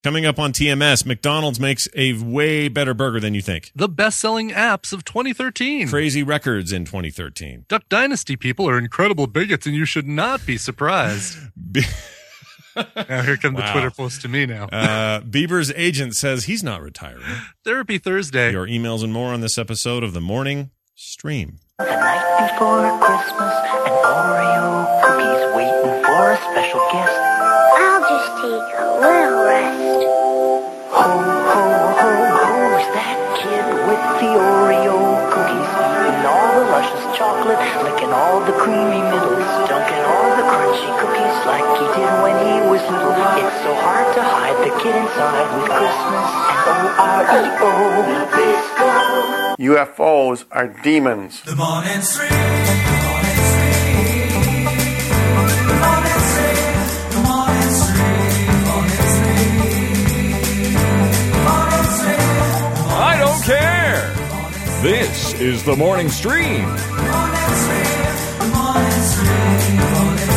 Coming up on TMS, McDonald's makes a way better burger than you think. The best-selling apps of 2013. Crazy records in 2013. Duck Dynasty people are incredible bigots, and you should not be surprised. Now here come the Twitter post to me now. Bieber's agent says he's not retiring. Therapy Thursday. Your emails and more on this episode of The Morning Stream. The night before Christmas, an Oreo cookie's waiting for a special guest. I'll just take a little rest. Ho, ho, ho, who's that kid with the Oreo cookies? Eating all the luscious chocolate, licking all the creamy middles, dunking all the crunchy cookies like he did when he was little. It's so hard to hide the kid inside with Christmas and O-R-E-O. Bisco. UFOs are demons. The morning stream. The morning stream. The morning stream. The morning stream. Morning stream. Morning stream. I don't care. This is the morning stream. Morning stream. The morning stream. Morning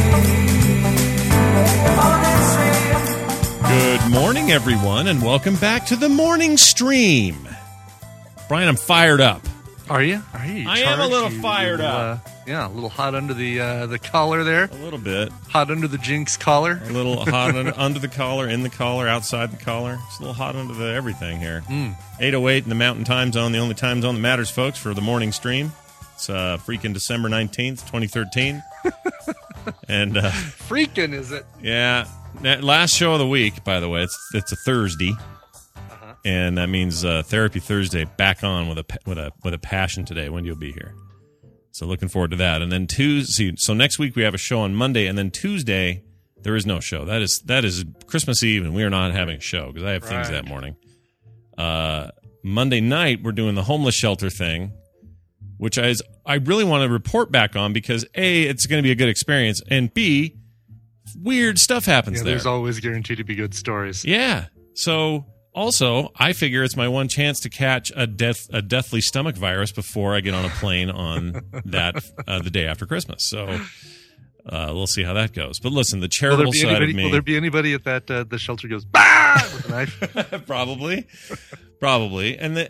stream. Morning stream. Good morning, everyone, and welcome back to The Morning Stream. Brian, I'm fired up. Are you? I am a little fired up. Yeah, a little hot under the collar there. A little bit. Hot under the Jinx collar. A little hot under the collar, in the collar, outside the collar. It's a little hot under the everything here. 8:08 in the Mountain Time Zone, the only time zone that matters, folks, for The Morning Stream. It's freaking December 19th, 2013. And freaking, is it? Yeah. Last show of the week, by the way. It's a Thursday. And that means Therapy Thursday back on with a passion today. Wendy will be here, so looking forward to that. And then Tuesday, so next week we have a show on Monday, and then Tuesday there is no show. That is Christmas Eve, and we are not having a show because I have things that morning. Monday night we're doing the homeless shelter thing, which I really want to report back on because A, it's going to be a good experience, and B, weird stuff happens there. There's always guaranteed to be good stories. Yeah, so. Also, I figure it's my one chance to catch a deathly stomach virus before I get on a plane on that the day after Christmas. So we'll see how that goes. But listen, the charitable side of me. Will there be anybody at that the shelter goes bah with a knife? Probably. And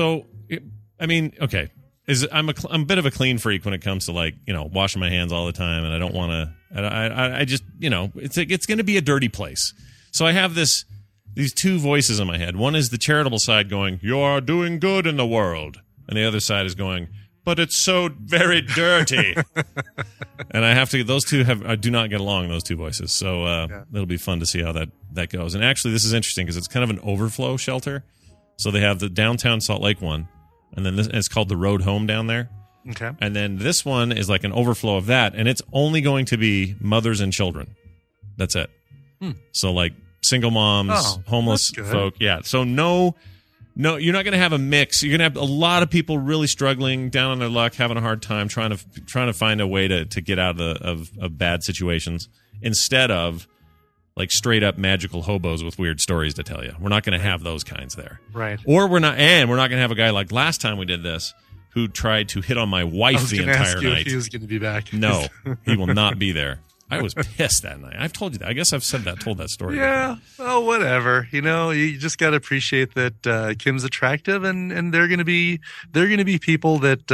I mean, okay, I'm a bit of a clean freak when it comes to washing my hands all the time, and I don't want to. I just it's going to be a dirty place. So I have these two voices in my head. One is the charitable side going, "You are doing good in the world," and the other side is going, "But it's so very dirty." And I have to. Those two do not get along. Those two voices. So it'll be fun to see how that goes. And actually, this is interesting because it's kind of an overflow shelter. So they have the downtown Salt Lake one, and then it's called the Road Home down there. Okay. And then this one is like an overflow of that, and it's only going to be mothers and children. That's it. So like. Single moms, homeless folk. Yeah. So no, you're not going to have a mix. You're going to have a lot of people really struggling, down on their luck, having a hard time, trying to find a way to get out of bad situations instead of like straight up magical hobos with weird stories to tell you. We're not going to have those kinds there. Right. Or we're not going to have a guy like last time we did this who tried to hit on my wife the entire night. If he was going to be back. No, he will not be there. I was pissed that night. I've told you that. I guess I've told that story. Yeah. Before. Oh, whatever. You just got to appreciate that Kim's attractive, and they're going to be people that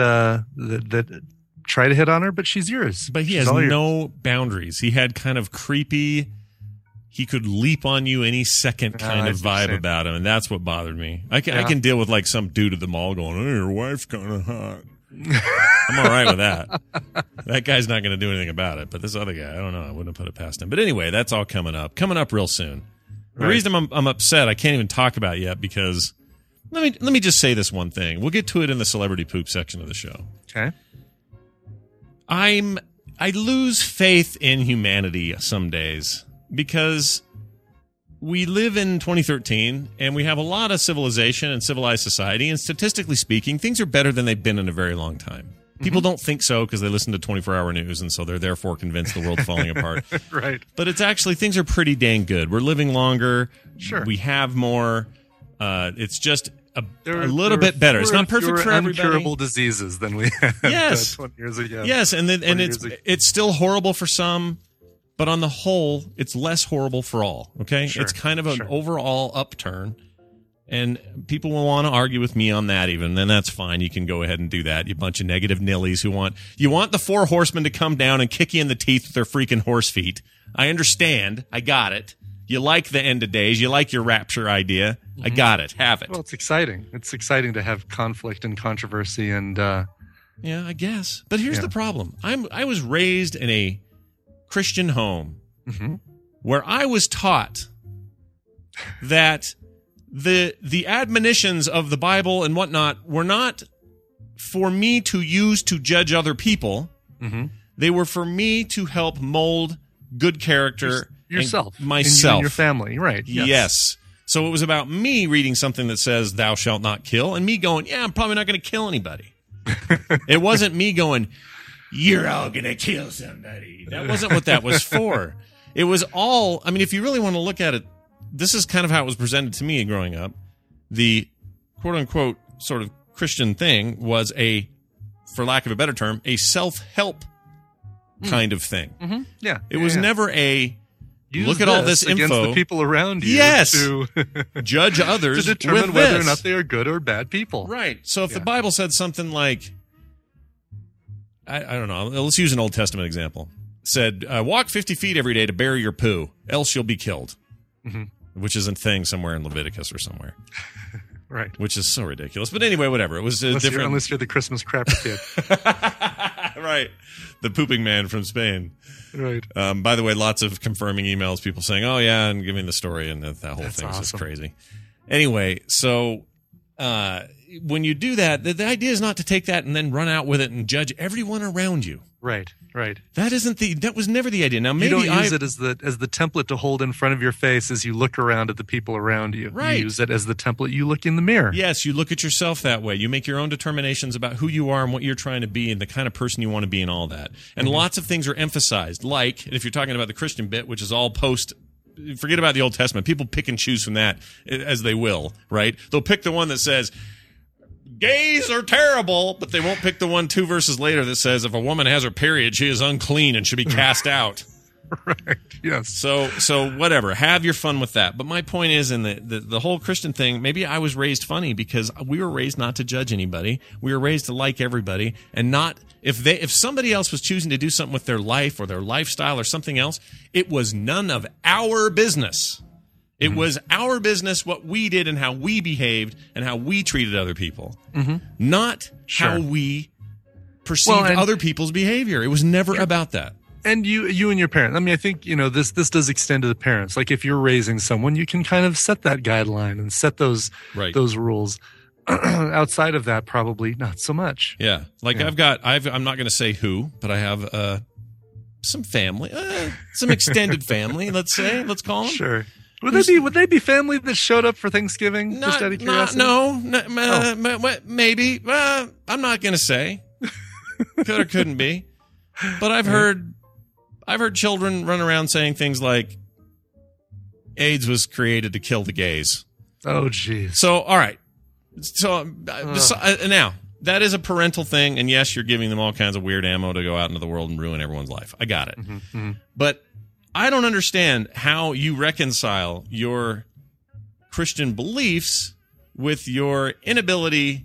try to hit on her, but she's yours. But he has no boundaries. He had kind of creepy. He could leap on you any second kind of vibe about him, and that's what bothered me. I can deal with like some dude at the mall going, "Hey, your wife's kind of hot." I'm all right with that. That guy's not going to do anything about it. But this other guy, I don't know. I wouldn't have put it past him. But anyway, that's all coming up real soon. Right. The reason I'm upset, I can't even talk about yet because let me just say this one thing. We'll get to it in the celebrity poop section of the show. Okay. I lose faith in humanity some days because we live in 2013, and we have a lot of civilization and civilized society, and statistically speaking, things are better than they've been in a very long time. People don't think so because they listen to 24-hour news, and so they're therefore convinced the world's falling apart. Right. But it's actually, things are pretty dang good. We're living longer. Sure. We have more. It's just a little bit better. It's not perfect for everybody. Incurable diseases than we had 20 years ago. Yes, and it's still horrible for some. But on the whole, it's less horrible for all, okay? Sure, It's kind of an sure. overall upturn. And people will want to argue with me on that even, then that's fine. You can go ahead and do that. You bunch of negative nillies who want the 4 horsemen to come down and kick you in the teeth with their freaking horse feet. I understand. I got it. You like the end of days. You like your rapture idea. I got it. Have it. Well, it's exciting. It's exciting to have conflict and controversy and Yeah, I guess. But here's Yeah. the problem. I was raised in a Christian home where I was taught that the admonitions of the Bible and whatnot were not for me to use to judge other people. They were for me to help mold good character yourself, and myself, and your family, right? Yes. So it was about me reading something that says "Thou shalt not kill," and me going, "Yeah, I'm probably not going to kill anybody." It wasn't me going, "You're all going to kill somebody." That wasn't what that was for. It was all. I mean, if you really want to look at it, this is kind of how it was presented to me growing up. The quote unquote sort of Christian thing was for lack of a better term, a self-help kind of thing. Yeah, It was never Use look at all this against info. the people around you. Yes. to judge others to determine with whether this. or not they are good or bad people. Right. So if the Yeah. Bible said something like, I don't know, let's use an Old Testament example. Said, walk 50 feet every day to bury your poo, else you'll be killed. Which is a thing somewhere in Leviticus or somewhere. Right. Which is so ridiculous. But anyway, whatever. It was Unless you're the Christmas crapper kid. Right. The pooping man from Spain. Right. By the way, lots of confirming emails, people saying, oh, yeah, and giving the story, and that whole That's thing's just awesome. crazy. Anyway, so when you do that, the idea is not to take that and then run out with it and judge everyone around you. Right. Right. That was never the idea. Now, You maybe don't use it as the template to hold in front of your face as you look around at the people around you. Right. You use it as the template you look in the mirror. Yes, you look at yourself that way. You make your own determinations about who you are and what you're trying to be and the kind of person you want to be and all that. And lots of things are emphasized, like, if you're talking about the Christian bit, which is all forget about the Old Testament. People pick and choose from that as they will, right? They'll pick the one that says, gays are terrible, but they won't pick the one 2 verses later that says, if a woman has her period, she is unclean and should be cast out. Right. Yes. So whatever, have your fun with that. But my point is, in the whole Christian thing, maybe I was raised funny because we were raised not to judge anybody. We were raised to like everybody, and not if somebody else was choosing to do something with their life or their lifestyle or something else, it was none of our business. It was our business what we did and how we behaved and how we treated other people, not how we perceived and- other people's behavior. It was never about that. And you and your parents. I mean, I think, this does extend to the parents. Like if you're raising someone, you can kind of set that guideline and set those rules. Outside of that, probably not so much. Yeah. Like I'm not going to say who, but I have some family, some extended family, let's call them. Sure. Would they be family that showed up for Thanksgiving? Just out of curiosity? Maybe. I'm not going to say. Could or couldn't be. But I've heard children run around saying things like AIDS was created to kill the gays. Oh, geez. So, all right. So now that is a parental thing. And yes, you're giving them all kinds of weird ammo to go out into the world and ruin everyone's life. I got it. But I don't understand how you reconcile your Christian beliefs with your inability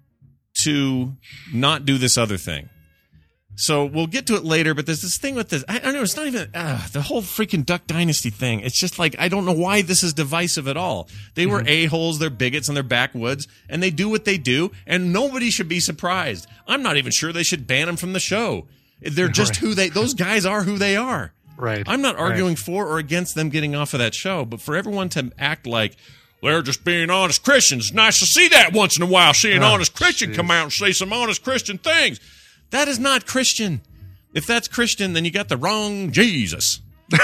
to not do this other thing. So we'll get to it later, but there's this thing with this. I don't know. It's not even the whole freaking Duck Dynasty thing. It's just like, I don't know why this is divisive at all. They were a-holes, they're bigots, and they're backwoods, and they do what they do, and nobody should be surprised. I'm not even sure they should ban them from the show. They're just those guys are who they are. Right. I'm not arguing for or against them getting off of that show, but for everyone to act like they're just being honest Christians, it's nice to see that once in a while, see an honest Christian come out and say some honest Christian things. That is not Christian. If that's Christian, then you got the wrong Jesus.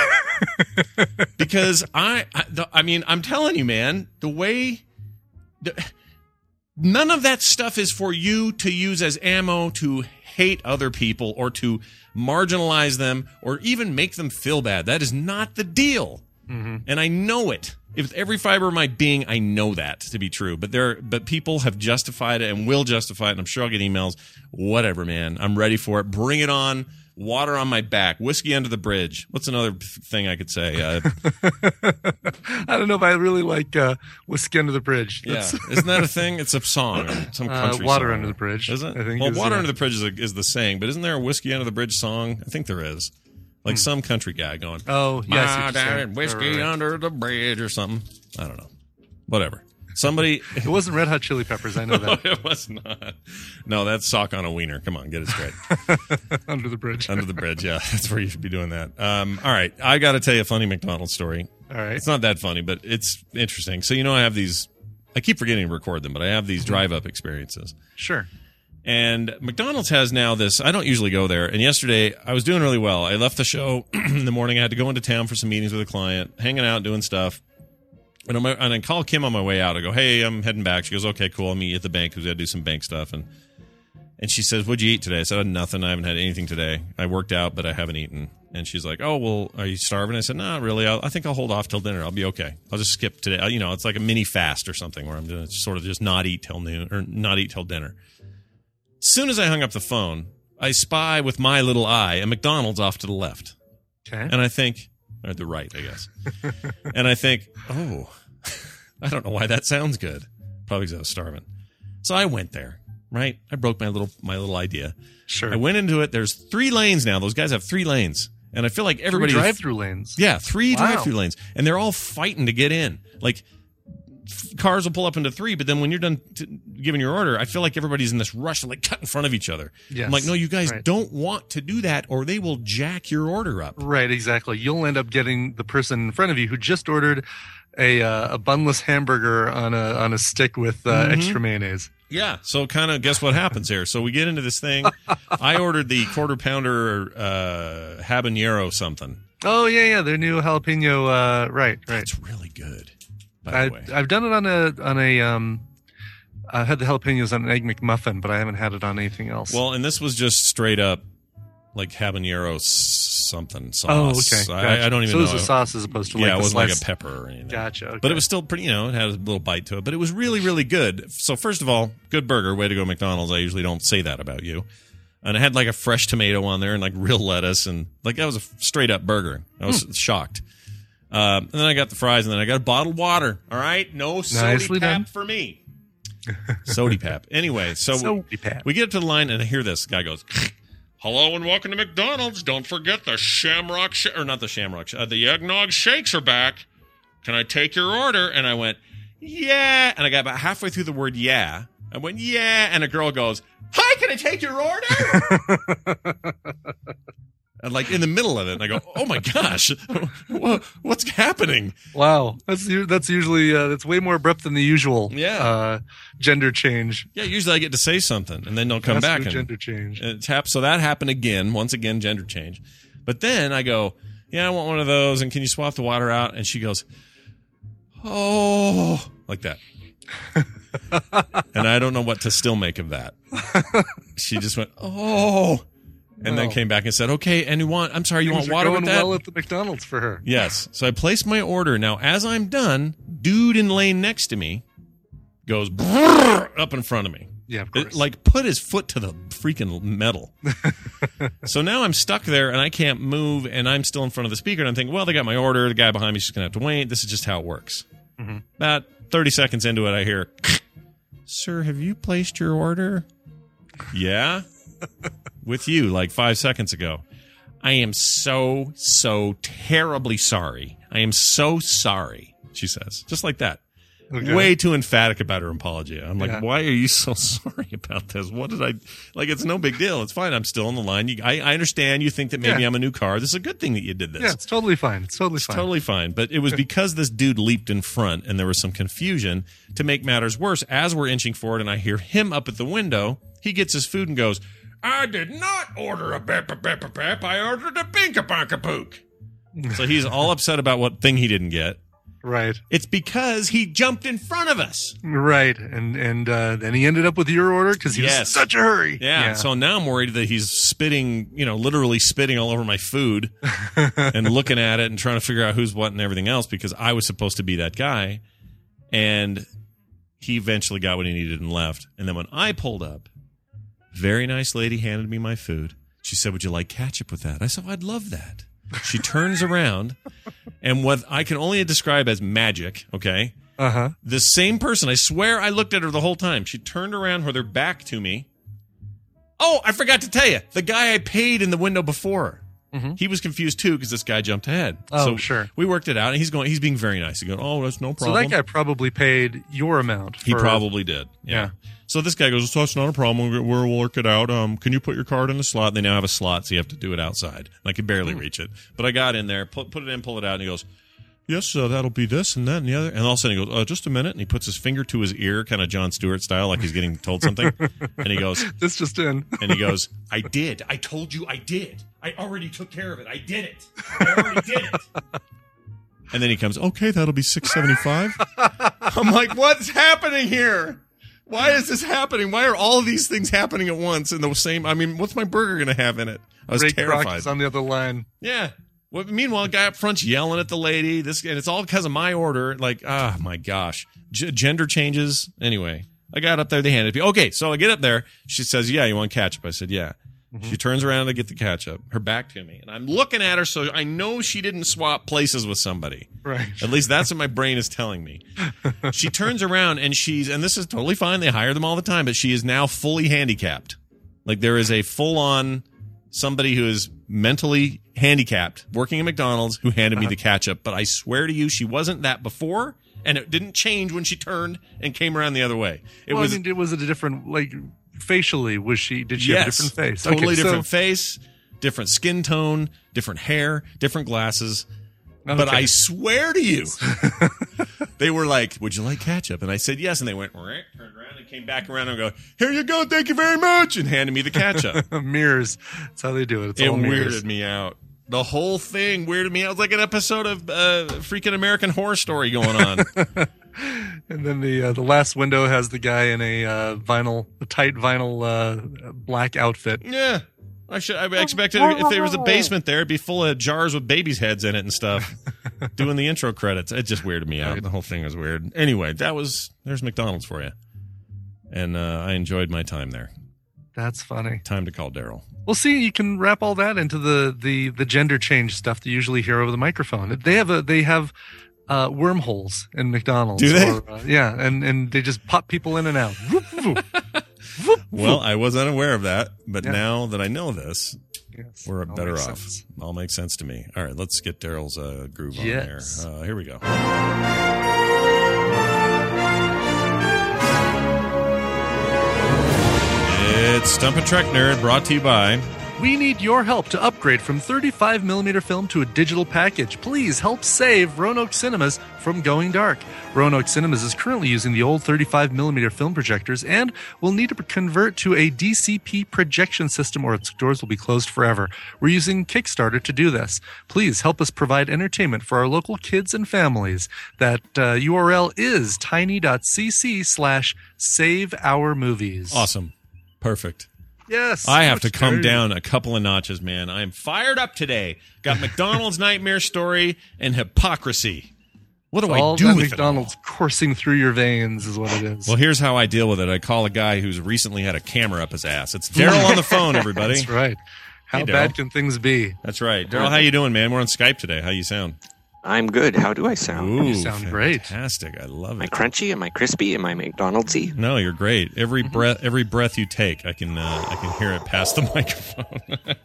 Because I mean, I'm telling you, man, none of that stuff is for you to use as ammo to hate other people or to marginalize them or even make them feel bad. That is not the deal. And I know it. With every fiber of my being, I know that to be true. But people have justified it and will justify it. And I'm sure I'll get emails. Whatever, man. I'm ready for it. Bring it on. water on my back, whiskey under the bridge. What's another thing I could say? I don't know if I really like whiskey under the bridge. Yeah, isn't that a thing? It's a song, or some country water song. under the bridge. Is it? I think well, water under the bridge is the saying, but isn't there a whiskey under the bridge song? I think there is. Like some country guy going, "Oh, yes, whiskey right. under the bridge" or something. I don't know. Whatever. Somebody. It wasn't Red Hot Chili Peppers. I know that. It was not. No, that's sock on a wiener. Come on, get it straight. Under the bridge. Under the bridge. Yeah, that's where you should be doing that. All right, I got to tell you a funny McDonald's story. All right, it's not that funny, but it's interesting. So I have these. I keep forgetting to record them, but I have these drive-up experiences. Sure. And McDonald's has now this. I don't usually go there. And yesterday, I was doing really well. I left the show in the morning. I had to go into town for some meetings with a client, hanging out, doing stuff. And I call Kim on my way out. I go, "Hey, I'm heading back." She goes, "Okay, cool. I'll meet you at the bank because we got to do some bank stuff." And she says, "What'd you eat today?" I said, "Nothing. I haven't had anything today. I worked out, but I haven't eaten." And she's like, "Oh, well, are you starving?" I said, "Not really. I think I'll hold off till dinner. I'll be okay. I'll just skip today. It's like a mini fast or something where I'm going to sort of just not eat till noon or not eat till dinner." As soon as I hung up the phone, I spy with my little eye a McDonald's off to the left. Okay. And I think, or the right, I guess. And I think, oh, I don't know why that sounds good. Probably because I was starving. So I went there, right? I broke my little idea. Sure. I went into it. There's 3 lanes now. Those guys have 3 lanes. And I feel like everybody... 3 drive-through lanes. Yeah, 3 Wow. drive-through lanes. And they're all fighting to get in. Like... Cars will pull up into 3, but then when you're done giving your order, I feel like everybody's in this rush to like cut in front of each other. Yes. I'm like, no, you guys Right. don't want to do that, or they will jack your order up. Right, exactly. You'll end up getting the person in front of you who just ordered a bunless hamburger on a stick with extra mayonnaise. Yeah. So kind of guess what happens here. So we get into this thing. I ordered the quarter pounder habanero something. Oh yeah, their new jalapeno. Right. It's really good. By the way. I've done it on a I had the jalapenos on an Egg McMuffin, but I haven't had it on anything else. Well, and this was just straight up like habanero something sauce. Oh, okay. Gotcha. I don't even so know. So it was a sauce as opposed to yeah, like it the wasn't slice. like a pepper or anything. Gotcha. Okay. But it was still pretty, it had a little bite to it. But it was really, really good. So first of all, good burger. Way to go, McDonald's. I usually don't say that about you. And it had like a fresh tomato on there and like real lettuce. And like that was a straight up burger. I was shocked. And then I got the fries and then I got a bottled water. All right. No sody pap for me. Sody pap. Anyway, so we get to the line and I hear this guy goes, "Hello and welcome to McDonald's. Don't forget the Shamrock, the eggnog shakes are back. Can I take your order?" And I went, "Yeah." And I got about halfway through the word "yeah." I went, "Yeah." And a girl goes, "Hi, can I take your order?" And like in the middle of it, and I go, "Oh my gosh, what's happening?" Wow, that's usually that's way more abrupt than the usual. Yeah. Gender change. Yeah, usually I get to say something, and then they'll come back and gender change. So that happened again. Once again, gender change. But then I go, "Yeah, I want one of those, and can you swap the water out?" And she goes, "Oh," like that. And I don't know what to still make of that. She just went, "Oh." And then came back and said, "Okay, and you want water with that?" Well at the McDonald's for her. Yes. So I placed my order. Now, as I'm done, dude in lane next to me goes up in front of me. Yeah, of course. Like put his foot to the freaking metal. So now I'm stuck there and I can't move and I'm still in front of the speaker and I'm thinking, well, they got my order. The guy behind me is just going to have to wait. This is just how it works. Mm-hmm. About 30 seconds into it, I hear, "Sir, have you placed your order?" "Yeah." "With you like 5 seconds ago." "I am so terribly sorry. I am so sorry," she says. Just like that. Okay. Way too emphatic about her apology. I'm like, Why are you so sorry about this? What did I... Like, it's no big deal. It's fine. I'm still on the line. I understand you think that maybe I'm a new car. This is a good thing that you did this. Yeah, it's totally fine. It's totally fine. But it was because this dude leaped in front and there was some confusion. To make matters worse, as we're inching forward and I hear him up at the window, he gets his food and goes, "I did not order a pep. I ordered a binka-bonka-pook." So he's all upset about what thing he didn't get. Right. It's because he jumped in front of us. Right. And then he ended up with your order because he was in such a hurry. Yeah. So now I'm worried that he's spitting, literally spitting all over my food and looking at it and trying to figure out who's what and everything else because I was supposed to be that guy. And he eventually got what he needed and left. And then when I pulled up, very nice lady handed me my food. She said, would you like ketchup with that? I said, I'd love that. She turns around, and what I can only describe as magic, okay? Uh-huh. The same person, I swear I looked at her the whole time. She turned around with her back to me. Oh, I forgot to tell you. The guy I paid in the window before, he was confused too because this guy jumped ahead. Oh, so sure. We worked it out, and he's being very nice. He's going, oh, that's no problem. So that guy probably paid your amount. He probably did. Yeah. So this guy goes, so it's not a problem. We'll work it out. Can you put your card in the slot? They now have a slot, so you have to do it outside. And I could barely reach it. But I got in there, put it in, pull it out, and he goes, yes, that'll be this and that and the other. And all of a sudden he goes, just a minute. And he puts his finger to his ear, kind of Jon Stewart style, like he's getting told something. And he goes, this just in. And he goes, I did. I told you I did. I already took care of it. I did it. I already did it. And then he comes, okay, that'll be $6.75. I'm like, what's happening here? Why is this happening? Why are all of these things happening at once in the same? I mean, what's my burger going to have in it? I was Ray terrified. Kroc is on the other line. Yeah. Well, meanwhile, a guy up front's yelling at the lady. And it's all because of my order. Like, my gosh, gender changes. Anyway, I got up there. They handed it to me. Okay, so I get up there. She says, "Yeah, you want ketchup?" I said, "Yeah." She turns around to get the ketchup, her back to me, and I'm looking at her, so I know she didn't swap places with somebody. Right. At least that's what my brain is telling me. She turns around and and this is totally fine. They hire them all the time, but she is now fully handicapped. Like there is a full-on somebody who is mentally handicapped working at McDonald's who handed me the ketchup. But I swear to you, she wasn't that before, and it didn't change when she turned and came around the other way. It was a different, like, facially, did she have a different face? Totally different face, different skin tone, different hair, different glasses. Okay. But I swear to you, they were like, would you like ketchup? And I said yes. And they went, turned around and came back around and go, here you go, thank you very much, and handed me the ketchup. Mirrors. That's how they do it. It weirded me out. The whole thing weirded me out. It was like an episode of freaking American Horror Story going on. And then the last window has the guy in a tight vinyl black outfit. Yeah. I expected if there was a basement there, it'd be full of jars with babies' heads in it and stuff. Doing the intro credits. It just weirded me out. The whole thing was weird. Anyway, there's McDonald's for you. And I enjoyed my time there. That's funny. Time to call Daryl. Well, see, you can wrap all that into the gender change stuff that you usually hear over the microphone. They have wormholes in McDonald's. Do they? Yeah, and they just pop people in and out. Well, I was unaware of that, but now that I know this, we're better off. Sense. All makes sense to me. All right, let's get Daryl's groove on there. Here we go. It's Stump and Trek Nerd, brought to you by... We need your help to upgrade from 35mm film to a digital package. Please help save Roanoke Cinemas from going dark. Roanoke Cinemas is currently using the old 35mm film projectors and will need to convert to a DCP projection system or its doors will be closed forever. We're using Kickstarter to do this. Please help us provide entertainment for our local kids and families. That URL is tiny.cc/saveourmovies. Awesome. Perfect. Yes. I have to come down a couple of notches, man. I am fired up today. Got McDonald's Nightmare Story and hypocrisy. What do I do with McDonald's coursing through your veins is what it is. Well, here's how I deal with it. I call a guy who's recently had a camera up his ass. It's Daryl on the phone, everybody. That's right. How bad can things be? That's right. Daryl, how you doing, man? We're on Skype today. How you sound? I'm good. How do I sound? Ooh, you sound great. Fantastic. I love it. Am I crunchy? Am I crispy? Am I McDonald's-y? No, you're great. Every breath you take, I can hear it past the microphone.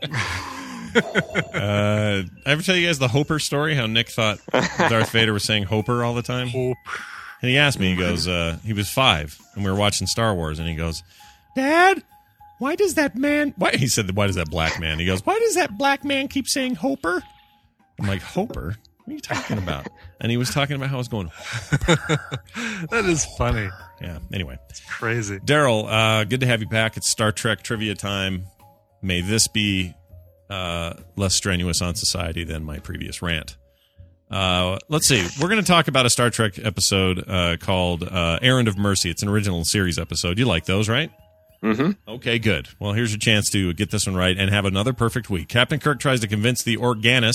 I ever tell you guys the Hopper story? How Nick thought Darth Vader was saying Hopper all the time? Hope. And he asked me, he goes, he was 5, and we were watching Star Wars, and he goes, Dad, why does that man... Why? He said, why does that black man? He goes, why does that black man keep saying Hopper? I'm like, Hopper? What are you talking about? And he was talking about how I was going. That is funny. Yeah. Anyway, it's crazy. Daryl, good to have you back. It's Star Trek trivia time. May this be less strenuous on society than my previous rant. Let's see. We're going to talk about a Star Trek episode called Errand of Mercy. It's an original series episode. You like those, right? Mm-hmm. Okay, good. Well, here's your chance to get this one right and have another perfect week. Captain Kirk tries to convince the Organi.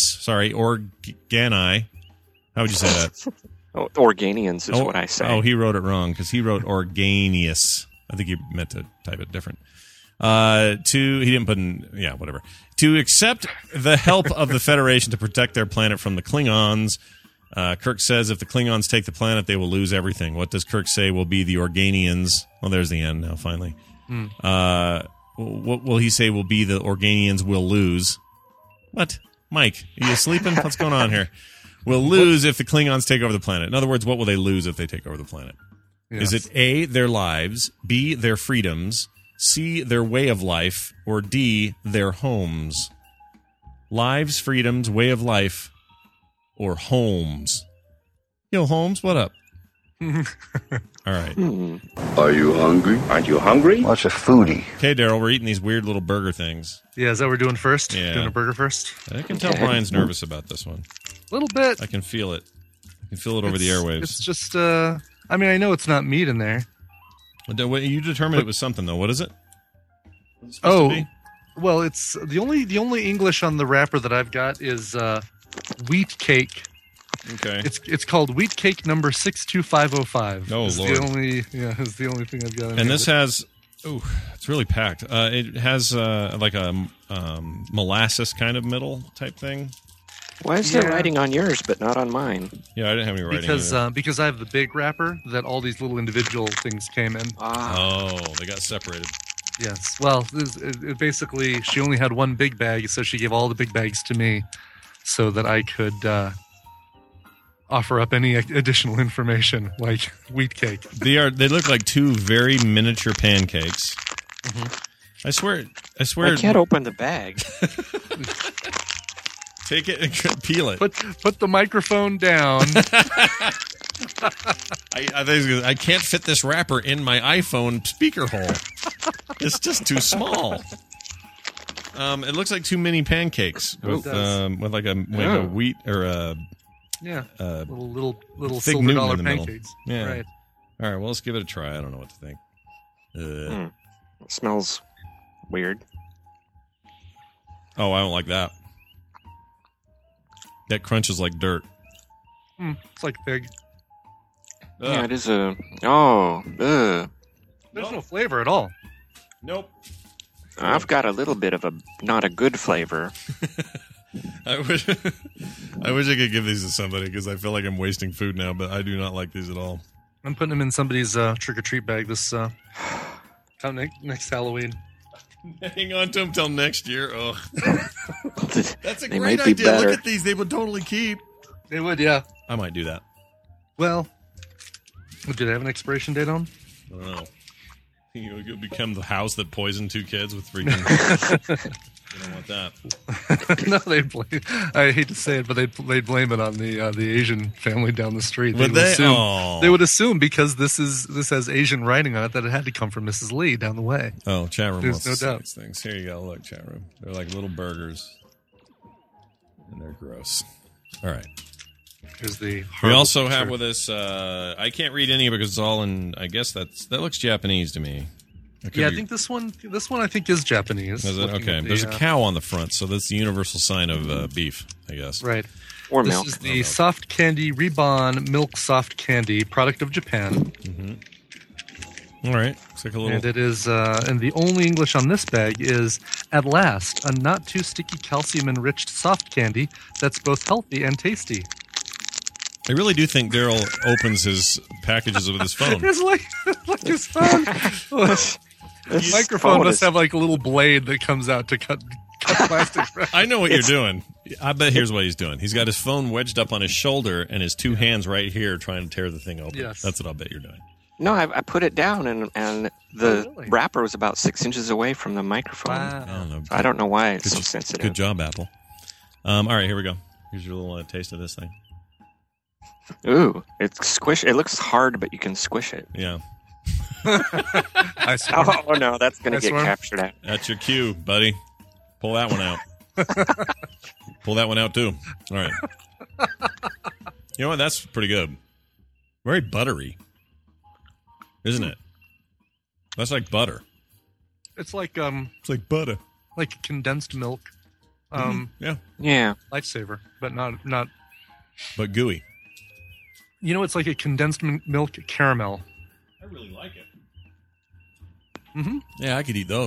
How would you say that? Organians is what I say. Oh, he wrote it wrong because he wrote Organius. I think he meant to type it different. He didn't put in, yeah, whatever. To accept the help of the Federation to protect their planet from the Klingons. Kirk says if the Klingons take the planet, they will lose everything. What does Kirk say will be the Organians? Well, there's the end now, finally. What will he say will be the Organians will lose? What? Mike, are you sleeping? What's going on here? Will lose if the Klingons take over the planet. In other words, what will they lose if they take over the planet? Yes. Is it A, their lives, B, their freedoms, C, their way of life, or D, their homes? Lives, freedoms, way of life, or homes? Yo, Holmes, what up? All right. Are you hungry? Aren't you hungry? What's a foodie? Okay, Daryl, we're eating these weird little burger things. Yeah, is that what we're doing first? Yeah. Doing a burger first? I can tell Brian's nervous about this one. A little bit. I can feel it. I can feel it over the airwaves. It's just, I mean, I know it's not meat in there. You determined it was something, though. What is it? What is it supposed to be? Well, it's the only English on the wrapper that I've got is wheat cake. Okay. It's called wheat cake number 62505. Oh, it's Lord. It's the only thing I've got. And this has, it's really packed. It has like a molasses kind of middle type thing. Why is there writing on yours but not on mine? Yeah, I didn't have any writing either. Because I have the big wrapper that all these little individual things came in. Oh, they got separated. Yes. Well, it basically, she only had one big bag, so she gave all the big bags to me so that I could offer up any additional information, like wheat cake. They look like two very miniature pancakes. Mm-hmm. I swear. I can't open the bag. Take it and peel it. Put the microphone down. I can't fit this wrapper in my iPhone speaker hole. It's just too small. It looks like two mini pancakes with like a wheat or a little Fig silver Newton dollar in the middle. pancakes. Yeah. Right. All right, well, let's give it a try. I don't know what to think. It smells weird. Oh, I don't like that. That crunches like dirt. It's like fig. Yeah, it is a... Oh, ugh. There's no flavor at all. Nope. I've got a little bit of a not a good flavor. I wish I could give these to somebody because I feel like I'm wasting food now, but I do not like these at all. I'm putting them in somebody's trick-or-treat bag this next Halloween. Hang on to them till next year. Ugh. That's a They great might be idea. better. Look at these. They would totally keep. They would, yeah. I might do that. Well, do they have an expiration date on? I don't know. You'll become the house that poisoned two kids with freaking... You don't want that. No, they'd blame. I hate to say it, but they'd blame it on the Asian family down the street. Would they? They would assume because this has Asian writing on it that it had to come from Mrs. Lee down the way. Oh, chat room There's wants no to say doubt. these things. Here you go. Look, chat room. They're like little burgers, and they're gross. All right. Here's the. We also have with us. I can't read any because it's all in. I guess that looks Japanese to me. Yeah, I think this one I think is Japanese. Is it? Okay. There's a cow on the front, so that's the universal sign of beef, I guess. Right. Or this milk. is the Soft Candy Reebon Milk Soft Candy, product of Japan. Mm-hmm. All right. Looks like a little. And it is, and the only English on this bag is, at last, a not too sticky calcium-enriched soft candy that's both healthy and tasty. I really do think Daryl opens his packages with his phone. It's like his phone. His microphone must have like a little blade that comes out to cut plastic. I know what you're doing. I bet here's what he's doing. He's got his phone wedged up on his shoulder and his two hands right here trying to tear the thing open. Yes. That's what I'll bet you're doing. No, I put it down and the wrapper was about 6 inches away from the microphone. Wow. I don't know why it's so sensitive. Good job, Apple. All right, here we go. Here's your little taste of this thing. Ooh, it's squish. It looks hard, but you can squish it. Yeah. Oh no, that's gonna get captured out. That's your cue, buddy. Pull that one out. Pull that one out too. All right. You know what? That's pretty good. Very buttery, isn't it? That's like butter. It's like butter, like condensed milk. Yeah. Lifesaver, but not. But gooey. You know, it's like a condensed milk caramel. I really like it. Mm-hmm. Yeah, I could eat those.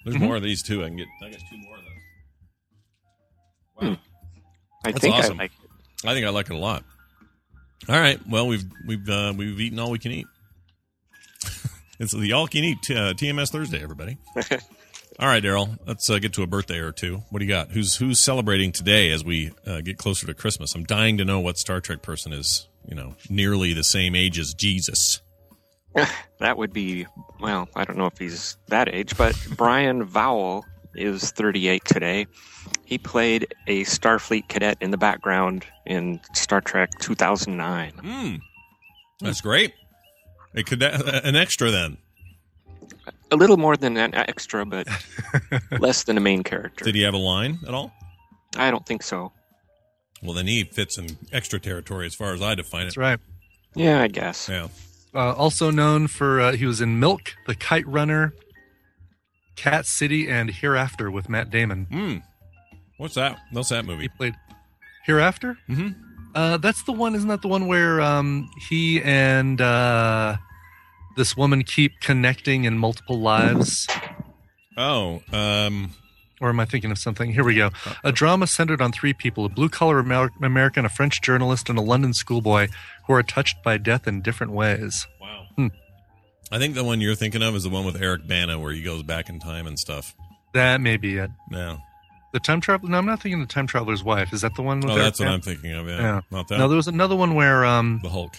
There's more of these too. I guess 2 more of those. Wow. That's awesome. I think I like it a lot. All right. Well, we've eaten all we can eat. It's the all can eat TMS Thursday, everybody. All right, Daryl. Let's get to a birthday or two. What do you got? Who's celebrating today as we get closer to Christmas? I'm dying to know what Star Trek person is, nearly the same age as Jesus. That would be, well, I don't know if he's that age, but Brian Vowell is 38 today. He played a Starfleet cadet in the background in Star Trek 2009. That's great. A cadet, an extra then. A little more than an extra, but less than a main character. Did he have a line at all? I don't think so. Well, then he fits in extra territory as far as I define it. That's right. Yeah, I guess. Yeah. Also known for, he was in Milk, The Kite Runner, Cat City, and Hereafter with Matt Damon. What's that? What's that movie? He played Hereafter? Mm-hmm. That's the one, isn't that the one where he and this woman keep connecting in multiple lives? Oh, or am I thinking of something? Here we go. A drama centered on 3 people, a blue-collar American, a French journalist, and a London schoolboy who are touched by death in different ways. Wow. I think the one you're thinking of is the one with Eric Bana where he goes back in time and stuff. That may be it. Yeah. The Time Traveler? No, I'm not thinking The Time Traveler's Wife. Is that the one with Eric that's what Bana? I'm thinking of, yeah. Not that. No, there was another one where... the Hulk.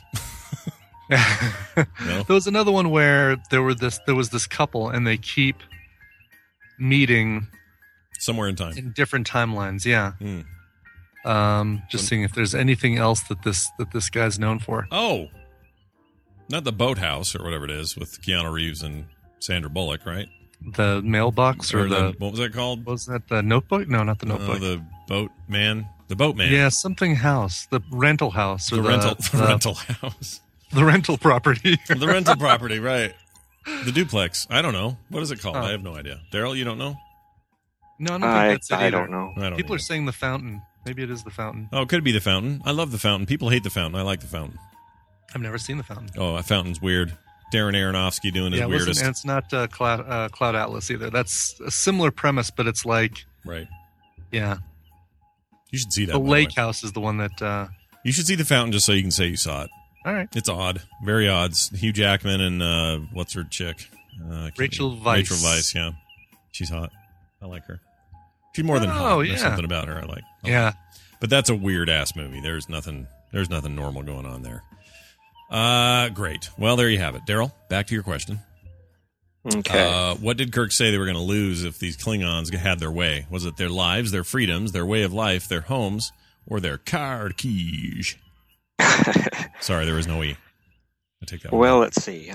No? There was another one where there was this couple and they keep meeting... Somewhere in time. In different timelines, yeah. Just seeing if there's anything else that this guy's known for. Oh, not The Boathouse or whatever it is with Keanu Reeves and Sandra Bullock, right? The Mailbox or the what was that called? Was that the Notebook? No, not the Notebook. The Boatman. The Boatman. Yeah, something house. The rental house. Or the rental house. The rental property. The rental property, right? The duplex. I don't know. What is it called? I have no idea. Daryl, you don't know? No, I don't think that's it either. I don't know. People are saying The Fountain. Maybe it is The Fountain. Oh, it could be The Fountain. I love The Fountain. People hate The Fountain. I like The Fountain. I've never seen The Fountain. Oh, The Fountain's weird. Darren Aronofsky doing his weirdest. And it's not Cloud Atlas either. That's a similar premise, but it's like... Right. Yeah. You should see that. The Lake House is the one that... You should see The Fountain just so you can say you saw it. All right. It's odd. Very odd. Hugh Jackman and what's her chick? Rachel Weisz. Rachel Weisz, yeah. She's hot. I like her. She's more than hot. There's something about her I like. Yeah. But that's a weird-ass movie. There's nothing normal going on there. Great. Well, there you have it. Daryl, back to your question. Okay. What did Kirk say they were going to lose if these Klingons had their way? Was it their lives, their freedoms, their way of life, their homes, or their card keys? Sorry, there was no E. I take that. Well, let's see.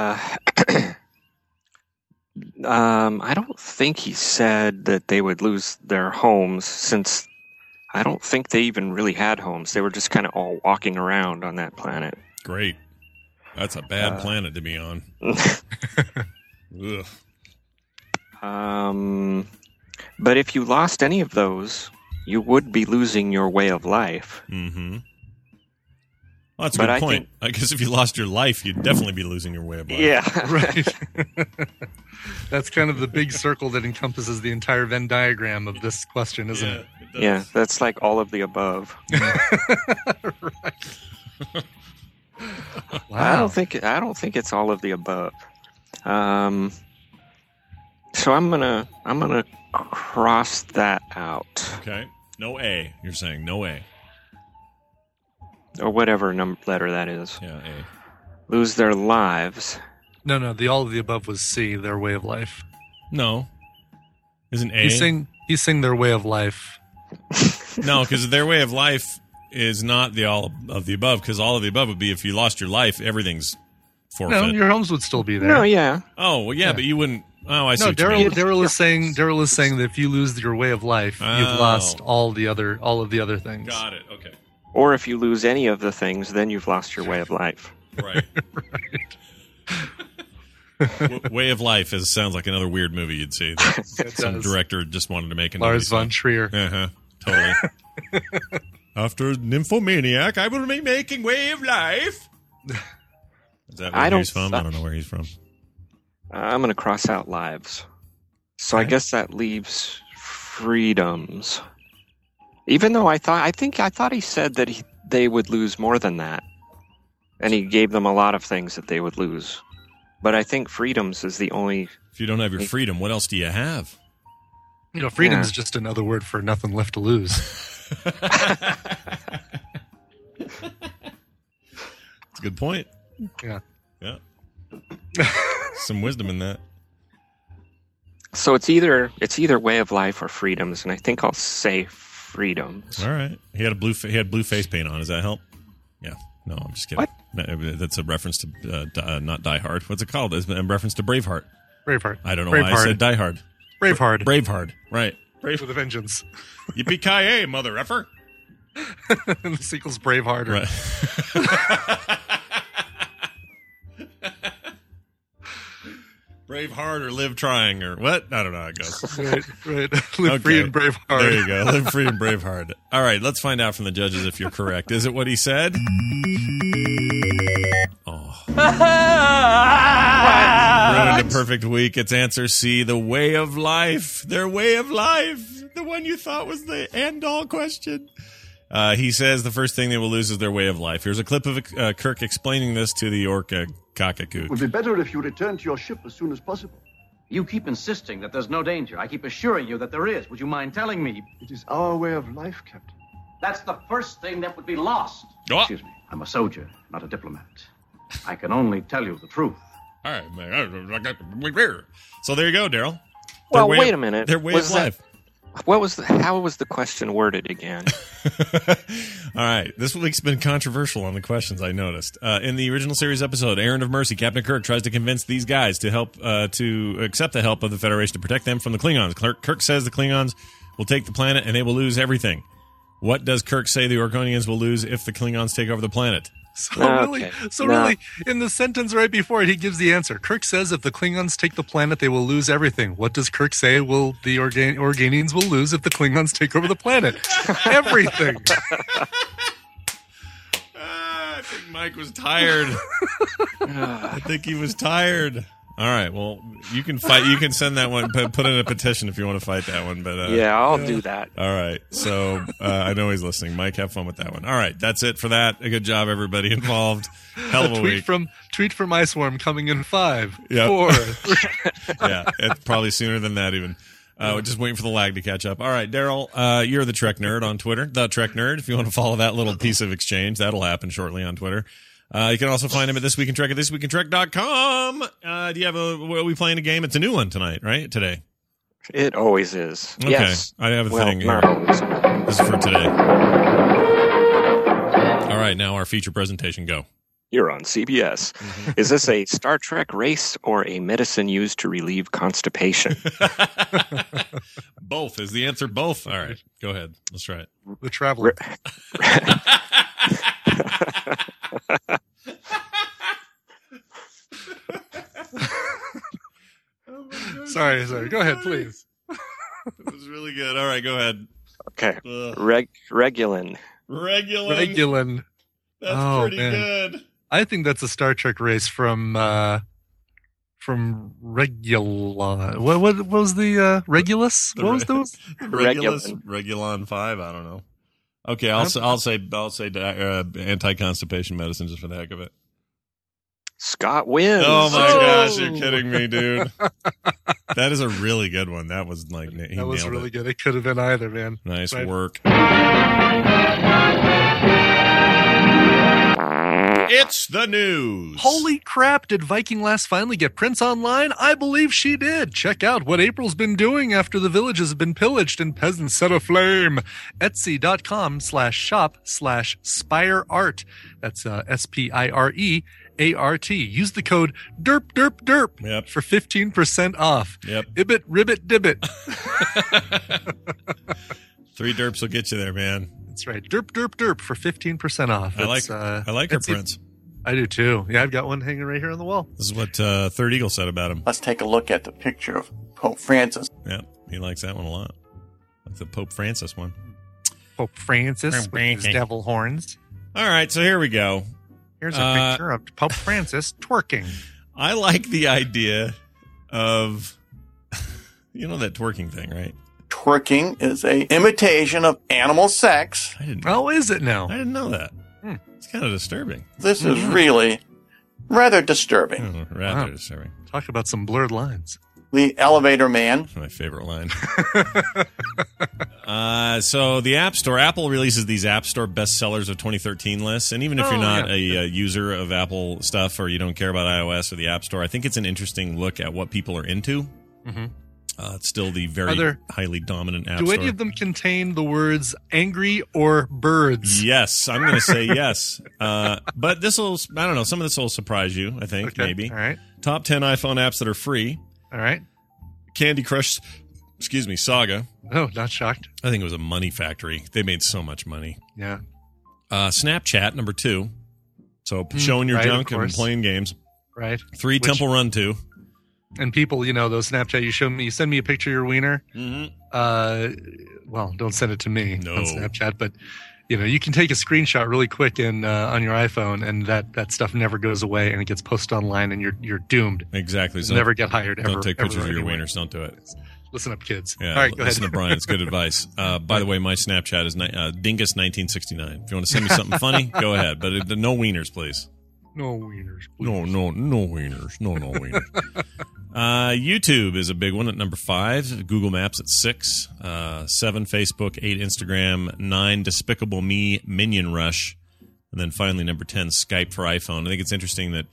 I don't think he said that they would lose their homes, since I don't think they even really had homes. They were just kind of all walking around on that planet. Great. That's a bad planet to be on. Ugh. But if you lost any of those, you would be losing your way of life. Mm-hmm. Well, that's a good point. I guess if you lost your life, you'd definitely be losing your way of life. Yeah. Right. That's kind of the big circle that encompasses the entire Venn diagram of this question, isn't it? Yeah, that's like all of the above. Right. Wow. I don't think it's all of the above. So I'm gonna cross that out. Okay. No A. You're saying no A. Or whatever letter that is. Yeah, A. Lose their lives. No. The all of the above was C, their way of life. No. Isn't A? He's saying their way of life. No, because their way of life is not the all of the above, because all of the above would be if you lost your life, everything's forfeit. No, your homes would still be there. No, yeah. Oh, well, yeah, but you wouldn't. Oh, I see. No, what you mean. Daryl is saying that if you lose your way of life, you've lost all of the other things. Got it. Okay. Or if you lose any of the things, then you've lost your way of life. Right. Way of Life sounds like another weird movie you'd see. Some director just wanted to make a Lars von Trier. Uh-huh. Totally. After Nymphomaniac, I will be making Way of Life. Is that where he's from? I don't know where he's from. I'm going to cross out lives. So I guess that leaves freedoms. Even though I thought he said that they would lose more than that. And he gave them a lot of things that they would lose. But I think freedoms is the only... If you don't have your freedom, what else do you have? Freedom is just another word for nothing left to lose. That's a good point. Yeah. Some wisdom in that. So it's either way of life or freedoms, and I think I'll say freedoms. All right. He had blue face paint on. Does that help? Yeah. No, I'm just kidding. What? That's a reference to not Die Hard. What's it called? It's a reference to Braveheart. Braveheart. I don't know why I said Die Hard. Braveheart. Braveheart. Right. Brave with a vengeance. Yippee-ki-yay, mother effer. And the sequel's Braveheart. Right. Braveheart or live trying or what? I don't know how it goes. Right. Live free and Braveheart. There you go. Live free and Braveheart. All right, let's find out from the judges if you're correct. Is it what he said? Oh. Ruined a perfect week. It's answer C, the way of life. Their way of life. The one you thought was the end-all question. He says the first thing they will lose is their way of life. Here's a clip of Kirk explaining this to the orca Kakakoot. It would be better if you return to your ship as soon as possible. You keep insisting that there's no danger. I keep assuring you that there is. Would you mind telling me? It is our way of life, Captain. That's the first thing that would be lost. Oh. Excuse me. I'm a soldier, not a diplomat. I can only tell you the truth. All right, man. So there you go, Daryl. Well, wait a minute. Their way of life. How was the question worded again? All right. This week's been controversial on the questions, I noticed. In the original series episode, Errand of Mercy, Captain Kirk tries to convince these guys to help to accept the help of the Federation to protect them from the Klingons. Kirk says the Klingons will take the planet and they will lose everything. What does Kirk say the Orgonians will lose if the Klingons take over the planet? Really, in the sentence right before it, he gives the answer. Kirk says if the Klingons take the planet, they will lose everything. What does Kirk say will the Organians will lose if the Klingons take over the planet? Everything. I think Mike was tired. I think he was tired. All right, well, you can fight. You can send that one. Put in a petition if you want to fight that one. But yeah, I'll do that. All right. So I know he's listening. Mike, have fun with that one. All right, that's it for that. A good job, everybody involved. Hell of a week. Tweet from Iceworm coming in 5, yep. 4. Yeah, it's probably sooner than that even. We're just waiting for the lag to catch up. All right, Daryl, you're the Trek Nerd on Twitter. The Trek Nerd. If you want to follow that little piece of exchange, that'll happen shortly on Twitter. You can also find him at This Week in Trek at thisweekintrek.com. Do you have are we playing a game? It's a new one tonight, right? Today. It always is. Okay. Yes. I have a thing here. Not always. This is for today. All right, now our feature presentation, go. You're on CBS. Mm-hmm. Is this a Star Trek race or a medicine used to relieve constipation? Both. Is the answer both? All right, go ahead. Let's try it. The Traveler. Sorry. Go ahead, please. It was really good. All right, go ahead. Okay. Regulin. That's pretty good. I think that's a Star Trek race from Regulon. What was the Regulus? What was those? Regulon 5. I don't know. Okay, I'll say anti-constipation medicine just for the heck of it. Scott wins. Oh my gosh, you're kidding me, dude. That is a really good one. That was like that was really good. It could have been either, man. Nice work. It's the news. Holy crap, did Viking Lass finally get Prince online? I believe she did. Check out what April's been doing after the villages have been pillaged and peasants set aflame. Etsy.com/shop/spireart. That's SPIREART. Use the code DERP for 15% off. Yep. Ibbit, ribbit, dibbit. 3 derps will get you there, man. That's right. Derp for 15% off. I like her Prince. I do too. Yeah, I've got one hanging right here on the wall. This is what Third Eagle said about him. Let's take a look at the picture of Pope Francis. Yeah, he likes that one a lot. Like the Pope Francis one. Pope Francis with his devil horns. All right, so here we go. Here's a picture of Pope Francis twerking. I like the idea of You know that twerking thing, right? Twerking is a imitation of animal sex. Oh, is it now? I didn't know that. It's kind of disturbing. This is really rather disturbing. Rather disturbing. Talk about some blurred lines. The elevator man. My favorite line. So the App Store, Apple releases these App Store bestsellers of 2013 lists. And even if you're not a user of Apple stuff or you don't care about iOS or the App Store, I think it's an interesting look at what people are into. Mm-hmm. It's still the very highly dominant App Store. Do any of them contain the words angry or birds? Yes, I'm going to say yes. But this will, I don't know, some of this will surprise you, I think, maybe. All right. Top 10 iPhone apps that are free. All right. Candy Crush, Saga. Oh, not shocked. I think it was a money factory. They made so much money. Yeah. Snapchat, number 2. So showing your junk and playing games. Right. 3, Temple Run 2. And people, those Snapchat, you send me a picture of your wiener. Mm-hmm. Well, don't send it to me on Snapchat, but you can take a screenshot really quick on your iPhone, and that stuff never goes away, and it gets posted online, and you're doomed. Exactly. So never get hired. Don't take pictures of your wieners. Don't do it. Listen up, kids. Yeah, all right, go listen ahead. to Brian. It's good advice. By the way, my Snapchat is Dingus1969. If you want to send me something funny, go ahead. But no wieners, please. No wieners, please. No wieners. No wieners. YouTube is a big one at number 5. Google Maps at 6. 7, Facebook. 8, Instagram. 9, Despicable Me, Minion Rush. And then finally, number 10, Skype for iPhone. I think it's interesting that,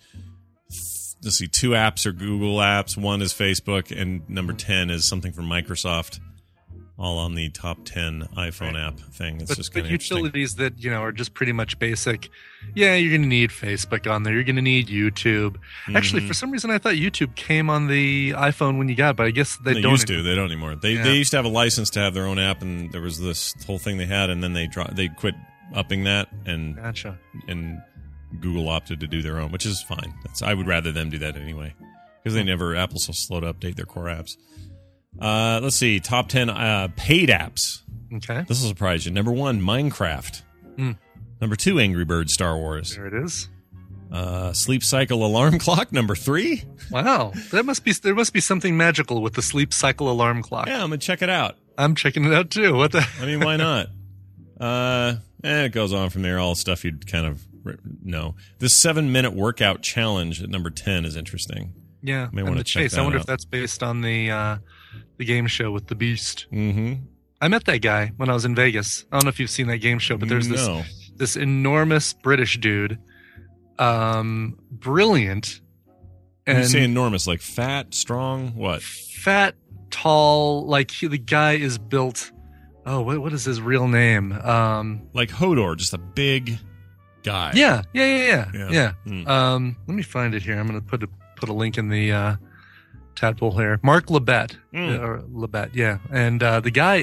let's see, 2 apps are Google apps, 1 is Facebook, and number 10 is something from Microsoft. All on the top 10 iPhone app thing. It's just kind of utilities that are just pretty much basic. Yeah, you're going to need Facebook on there. You're going to need YouTube. Mm-hmm. Actually, for some reason, I thought YouTube came on the iPhone when you got it, but I guess they don't. Used to. They don't anymore. They used to have a license to have their own app, and there was this whole thing they had, and then they quit upping that, and gotcha. And Google opted to do their own, which is fine. I would rather them do that anyway, because Apple's so slow to update their core apps. Let's see. Top 10 paid apps. Okay. This will surprise you. Number 1, Minecraft. Number 2, Angry Birds Star Wars. There it is. Sleep Cycle Alarm Clock. Number 3. Wow. There must be something magical with the Sleep Cycle Alarm Clock. Yeah, I'm going to check it out. I'm checking it out too. What the? I mean, why not? It goes on from there. All stuff you'd kind of know. This 7-minute workout challenge at number 10 is interesting. Yeah. May want to check that I wonder out. if that's based on the game show with the Beast. Mm-hmm. I met that guy when I was in Vegas. I don't know if you've seen that game show, but there's this enormous British dude, brilliant. And you say enormous, like fat, strong, what? Fat, tall, like the guy is built. Oh, what is his real name? Like Hodor, just a big guy. Yeah. Mm. Let me find it here. I'm going to put a link in the tadpole here. Mark Lebet, or Lebet, yeah. And the guy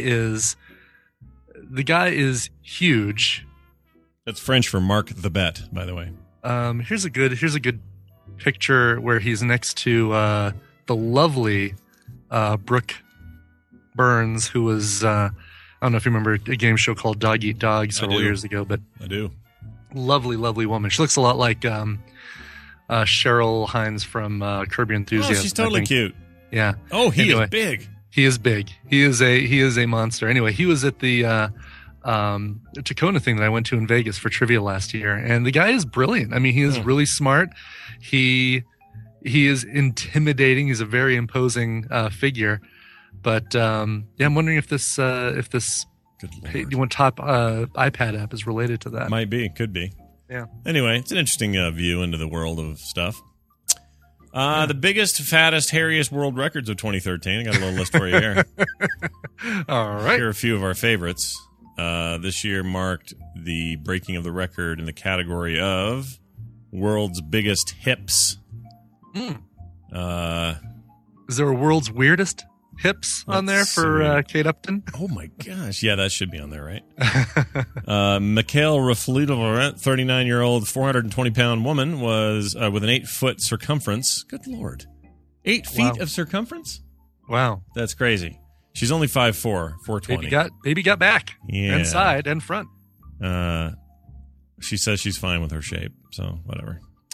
is huge. That's French for Mark the Bet, by the way. Here's a good picture where he's next to the lovely Brooke Burns, who was I don't know if you remember a game show called Dog Eat Dog several years ago, but I do. Lovely woman. She looks a lot like Cheryl Hines from Curb Your Enthusiasm. Oh, she's totally cute. Yeah. Oh, he is big. He is big. He is a monster. Anyway, he was at the Tacona thing that I went to in Vegas for trivia last year, and the guy is brilliant. I mean, he is really smart. He is intimidating. He's a very imposing figure. But I'm wondering if this you want top iPad app is related to that. Might be. Could be. Yeah. Anyway, it's an interesting view into the world of stuff. The biggest, fattest, hairiest world records of 2013. I got a little list for you here. All right. Here are a few of our favorites. This year marked the breaking of the record in the category of world's biggest hips. Is there a world's weirdest hips on there for Kate Upton? Oh my gosh. Yeah, that should be on there, right? Mikhail Raflitov, 39-year-old, 420-pound woman, was with an 8-foot circumference. Good Lord. 8 feet of circumference? Wow. That's crazy. She's only 5'4", 420. Baby got back. Yeah. And side and front. She says she's fine with her shape, so whatever.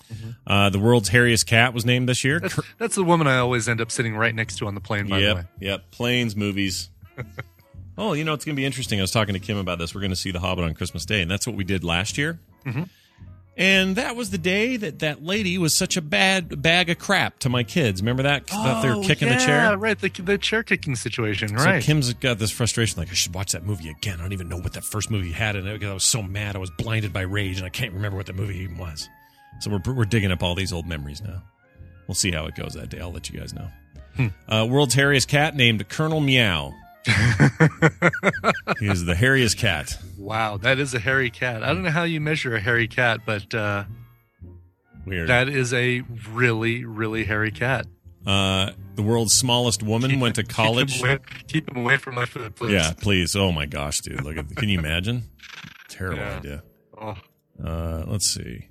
The world's hairiest cat was named this year. That's the woman I always end up sitting right next to on the plane, by the way. Yep. Planes, movies. Oh, it's going to be interesting. I was talking to Kim about this. We're going to see The Hobbit on Christmas Day, and that's what we did last year. Mm-hmm. And that was the day that lady was such a bad bag of crap to my kids. Remember that? That they were kicking the chair? Yeah, right. The chair kicking situation, right. So Kim's got this frustration, like, I should watch that movie again. I don't even know what that first movie had in it because I was so mad. I was blinded by rage, and I can't remember what the movie even was. So we're digging up all these old memories now. We'll see how it goes that day. I'll let you guys know. World's hairiest cat named Colonel Meow. He is the hairiest cat. Wow, that is a hairy cat. I don't know how you measure a hairy cat, but weird. That is a really, really hairy cat. The world's smallest woman went to college. Keep him away from my food, please. Yeah, please. Oh my gosh, dude. Look at. Can you imagine? Terrible idea. Oh. Let's see.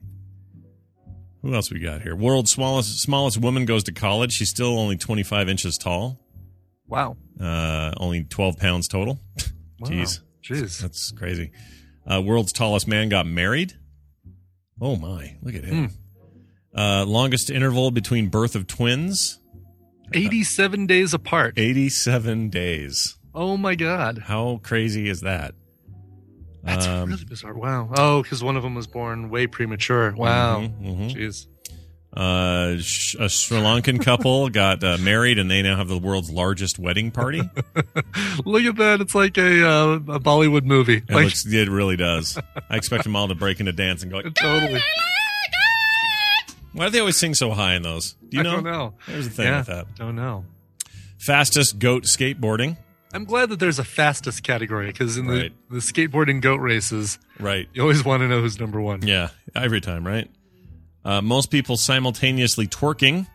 Who else we got here? World's smallest woman goes to college. She's still only 25 inches tall. Wow. Only 12 pounds total. Wow. Jeez. That's crazy. World's tallest man got married. Oh, my. Look at him. Longest interval between birth of twins. 87 days apart. 87 days. Oh, my God. How crazy is that? That's really bizarre. Wow. Oh, because one of them was born way premature. Wow. Jeez. A Sri Lankan couple got married, and they now have the world's largest wedding party. Look at that. It's like a Bollywood movie. It really does. I expect them all to break into dance and go like, totally. Why do they always sing so high in those? Do you know? I don't know. There's a thing with that. Don't know. Fastest goat skateboarding. I'm glad that there's a fastest category, because in the skateboarding goat races, you always want to know who's number one. Yeah, every time, right? Most people simultaneously twerking.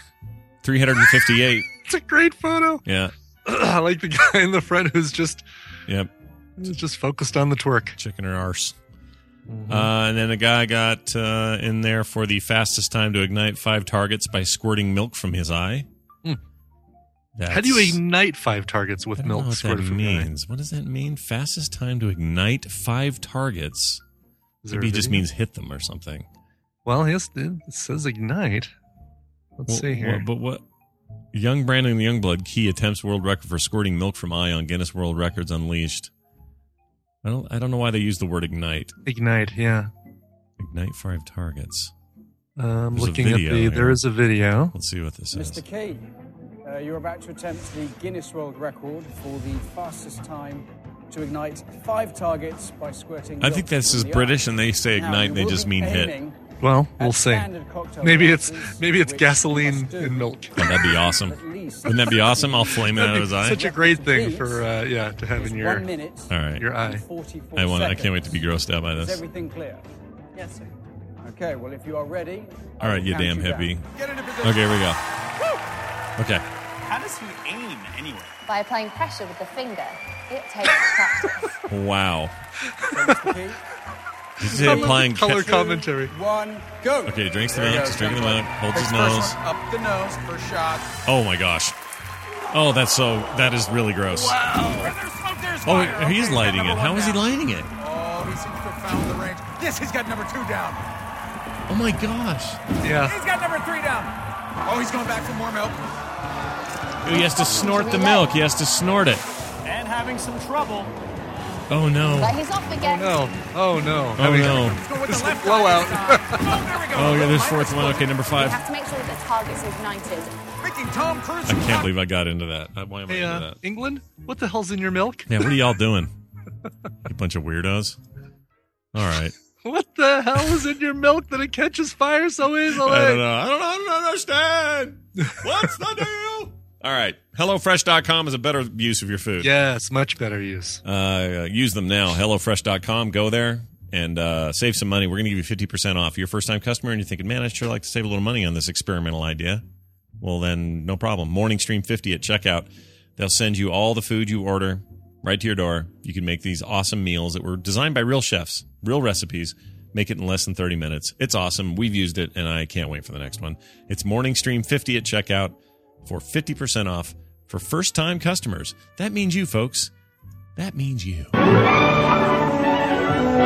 358. It's a great photo. Yeah. I like the guy in the front who's just focused on the twerk. Chicken her arse. And then a guy got in there for the fastest time to ignite 5 targets by squirting milk from his eye. How do you ignite 5 targets with milk squirted from your eye? What does that mean? Fastest time to ignite 5 targets? Maybe it just means hit them or something. Well, yes, it says ignite. Let's see here. But what? Young Brandon Youngblood Key attempts world record for squirting milk from eye on Guinness World Records Unleashed. I don't know why they use the word ignite. Ignite, yeah. Ignite 5 targets. Looking at there is a video. Let's see what this is. Mr. Key, you're about to attempt the Guinness World Record for the fastest time to ignite 5 targets by squirting. I think this is British, and they say ignite, and they just mean hit. Well, we'll see. Maybe it's gasoline in milk. Oh, that'd be awesome. Wouldn't that be awesome? I'll flame it out of his eye. Such a great thing for to have in your your eye. I can't wait to be grossed out by this. Is everything clear? Yes, sir. Okay, well, if you are ready. All right, you damn hippie. Okay, here we go. Okay. How does he aim anyway? By applying pressure with the finger. It takes practice. Wow. He's applying color commentary. 1, go. Okay, drinks the milk, he's drinking the milk, holds his nose. Up the nose for shot. Oh my gosh. Oh, that is really gross. Wow. There's fire. Oh, he's lighting it. How is he lighting it? Oh, he seems to have found the range. Yes, he's got number 2 down. Oh my gosh. Yeah. He's got number 3 down. Oh, he's going back for more milk. He has to snort the milk. He has to snort it. And having some trouble. Oh no. But he's off again. Oh no. Oh no. This is a blowout. Oh, yeah, there's 4th one. Okay, number 5. You have to make sure that the target's ignited. Freaking Tom Cruise. I can't believe I got into that. Why am I into that? England? What the hell's in your milk? Yeah, what are y'all doing? You bunch of weirdos. All right. What the hell is in your milk that it catches fire so easily? I don't know. I don't understand. What's the deal? All right. HelloFresh.com is a better use of your food. Yes, much better use. Use them now. HelloFresh.com. Go there and save some money. We're going to give you 50% off. If you're a first-time customer and you're thinking, man, I'd sure like to save a little money on this experimental idea. Well, then no problem. Morning Stream 50 at checkout. They'll send you all the food you order right to your door. You can make these awesome meals that were designed by real chefs, real recipes. Make it in less than 30 minutes. It's awesome. We've used it, and I can't wait for the next one. It's Morning Stream 50 at checkout for 50% off for first-time customers. That means you, folks. That means you.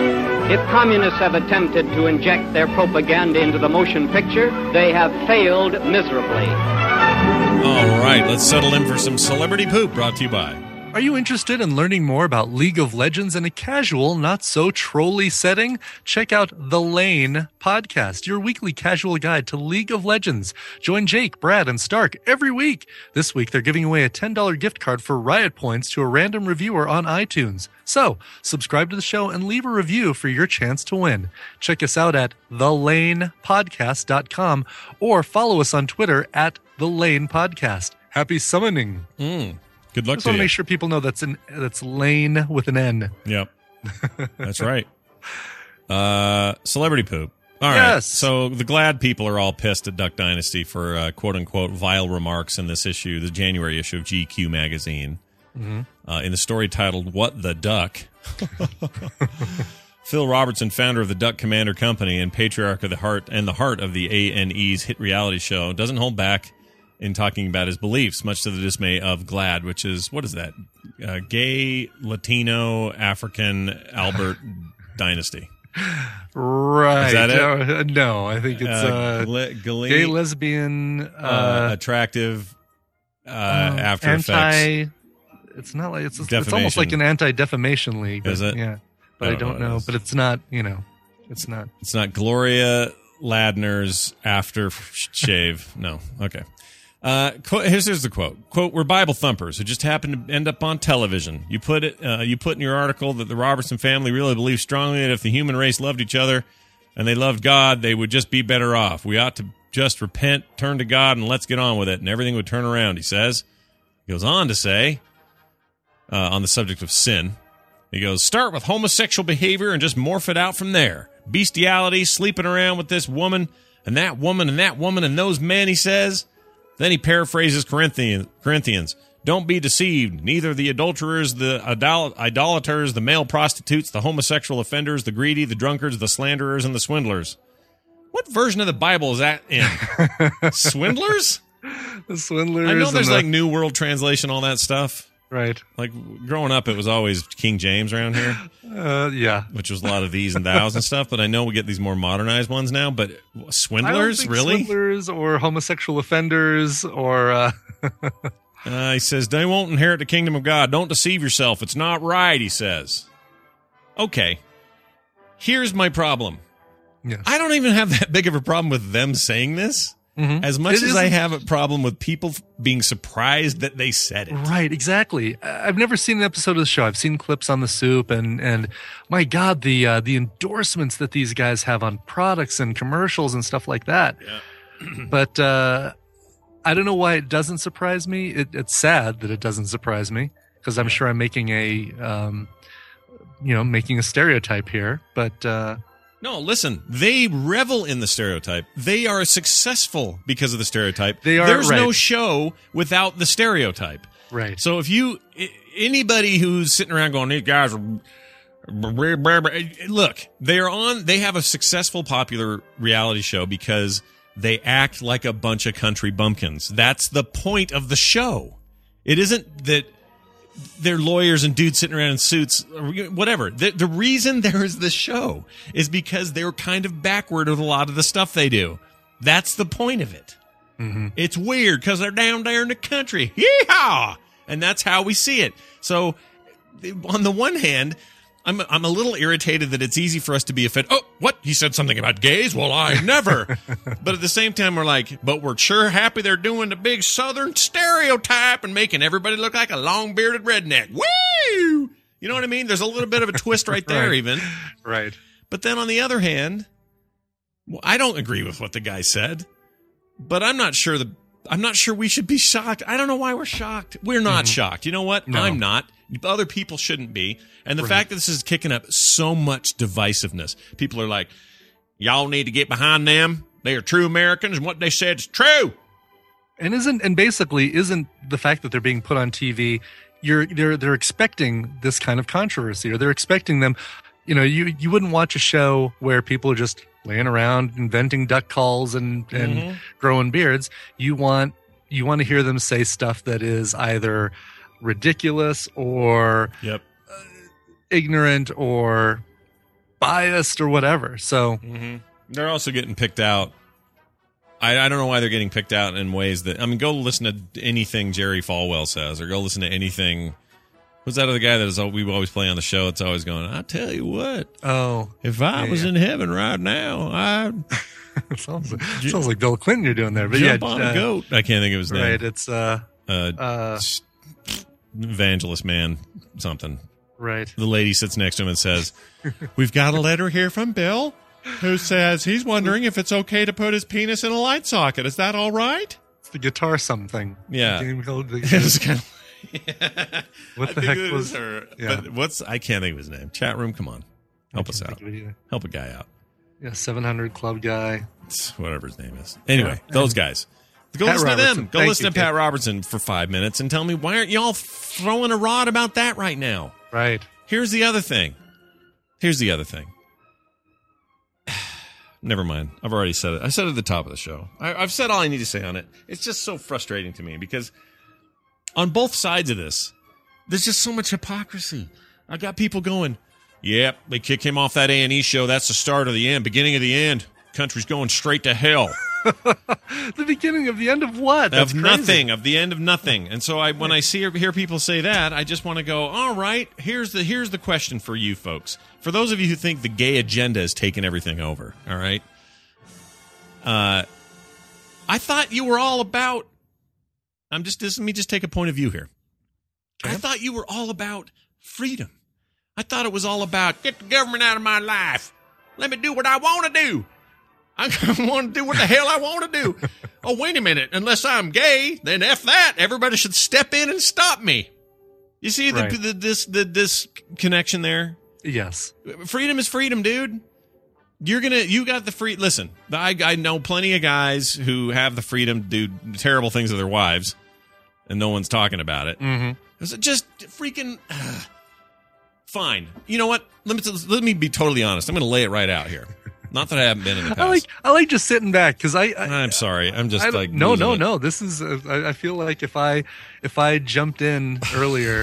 If communists have attempted to inject their propaganda into the motion picture, they have failed miserably. All right, let's settle in for some celebrity poop brought to you by. Are you interested in learning more about League of Legends in a casual, not so trolly setting? Check out The Lane Podcast, your weekly casual guide to League of Legends. Join Jake, Brad, and Stark every week. This week, they're giving away a $10 gift card for Riot Points to a random reviewer on iTunes. So, subscribe to the show and leave a review for your chance to win. Check us out at thelanepodcast.com or follow us on Twitter at The Lane Podcast. Happy summoning. Good luck Just to want you. to make sure people know that's Lane with an N. Yep. That's right. Celebrity poop. All right. Yes. So the GLAAD people are all pissed at Duck Dynasty for quote-unquote vile remarks in this issue, the January issue of GQ magazine. In the story titled, What the Duck? Phil Robertson, founder of the Duck Commander Company and patriarch of the heart of the A&E's hit reality show, doesn't hold back in talking about his beliefs, much to the dismay of GLAAD, which is, what is that? Gay, Latino, African, Albert Dynasty. Right. Is that it? No, I think it's gay, lesbian, attractive, after effects. It's not like it's almost like an anti-defamation league. Is it? Yeah, but I don't know. But it's not. It's not. It's not Gloria Ladner's after shave. No. Okay. Here's the quote. Quote, we're Bible thumpers who just happen to end up on television. You put in your article that the Robertson family really believes strongly that if the human race loved each other and they loved God, they would just be better off. We ought to just repent, turn to God, and let's get on with it, and everything would turn around, he says. He goes on to say, on the subject of sin, he goes, start with homosexual behavior and just morph it out from there. Bestiality, sleeping around with this woman and that woman and that woman and those men, he says. Then he paraphrases Corinthians. Don't be deceived. Neither the adulterers, the idolaters, the male prostitutes, the homosexual offenders, the greedy, the drunkards, the slanderers, and the swindlers. What version of the Bible is that in? Swindlers? The swindlers. I know there's like New World Translation, all that stuff. Right. Like growing up, it was always King James around here. Yeah. Which was a lot of these and thous and stuff. But I know we get these more modernized ones now. But swindlers, really? Swindlers or homosexual offenders or. He says they won't inherit the kingdom of God. Don't deceive yourself. It's not right. He says. Okay. Here's my problem. Yes. I don't even have that big of a problem with them saying this. As much as I have a problem with people being surprised that they said it. Right, exactly. I've never seen an episode of the show. I've seen clips on the Soup, and my God, the endorsements that these guys have on products and commercials and stuff like that. Yeah. But I don't know why it doesn't surprise me. It's sad that it doesn't surprise me because I'm sure I'm making making a stereotype here, but. No, listen, they revel in the stereotype. They are successful because of the stereotype. There's no show without the stereotype. Right. So if anybody who's sitting around going, these guys are, look, they have a successful popular reality show because they act like a bunch of country bumpkins. That's the point of the show. It isn't that they're lawyers and dudes sitting around in suits, or whatever. The reason there is this show is because they're kind of backward with a lot of the stuff they do. That's the point of it. Mm-hmm. It's weird because they're down there in the country. Yeehaw! And that's how we see it. So, on the one hand, I'm a little irritated that it's easy for us to be offended. Oh, what? He said something about gays? Well, I never. But at the same time, we're like, but we're sure happy they're doing the big Southern stereotype and making everybody look like a long-bearded redneck. Woo! You know what I mean? There's a little bit of a twist right there, Right. even. Right. But then on the other hand, I don't agree with what the guy said, but I'm not sure we should be shocked. I don't know why we're shocked. We're not shocked. You know what? No. I'm not. Other people shouldn't be. And the fact that this is kicking up so much divisiveness, people are like, y'all need to get behind them. They are true Americans, and what they said is true. And basically isn't the fact that they're being put on TV, they're expecting this kind of controversy, or they're expecting them. You know, you wouldn't watch a show where people are just laying around inventing duck calls and growing beards. You want to hear them say stuff that is either ridiculous or ignorant or biased or whatever. So they're also getting picked out. I don't know why they're getting picked out in ways that, I mean, go listen to anything Jerry Falwell says, or go listen to anything. Who's that other guy that we always play on the show? It's always going, I tell you what. Oh. If I was in heaven right now, I'd. sounds like Bill Clinton you're doing there. But jump on a goat. I can't think of his name. Right. It's evangelist man something. Right. The lady sits next to him and says, we've got a letter here from Bill who says he's wondering if it's okay to put his penis in a light socket. Is that all right? It's the guitar something. Yeah. It's kind of, what the heck was her? Yeah. But I can't think of his name. Chat room, come on. Help us out. Help a guy out. Yeah, 700 Club guy. Whatever his name is. Anyway, those guys. Go listen to them. Go listen to Pat Robertson for 5 minutes and tell me, why aren't y'all throwing a rod about that right now? Right. Here's the other thing. Never mind. I've already said it. I said it at the top of the show. I've said all I need to say on it. It's just so frustrating to me because on both sides of this, there's just so much hypocrisy. I got people going, yep, they kick him off that A&E show. That's the start of the end, beginning of the end. Country's going straight to hell. The beginning of the end of what? That's of nothing, of the end of nothing. And so when I hear people say that, I just want to go, all right, here's the question for you folks. For those of you who think the gay agenda has taken everything over, all right? I thought you were all about, let me just take a point of view here. I thought you were all about freedom. I thought it was all about, get the government out of my life. Let me do what I want to do. I want to do what the hell I want to do. Oh, wait a minute. Unless I'm gay, then F that. Everybody should step in and stop me. You see this connection there? Yes. Freedom is freedom, dude. You got the free. Listen, I know plenty of guys who have the freedom to do terrible things to their wives, and no one's talking about it. It's just freaking fine. You know what? Let me be totally honest. I'm going to lay it right out here. Not that I haven't been in the past. I like just sitting back because I'm sorry. I'm just like no. This is. I feel like if I jumped in earlier,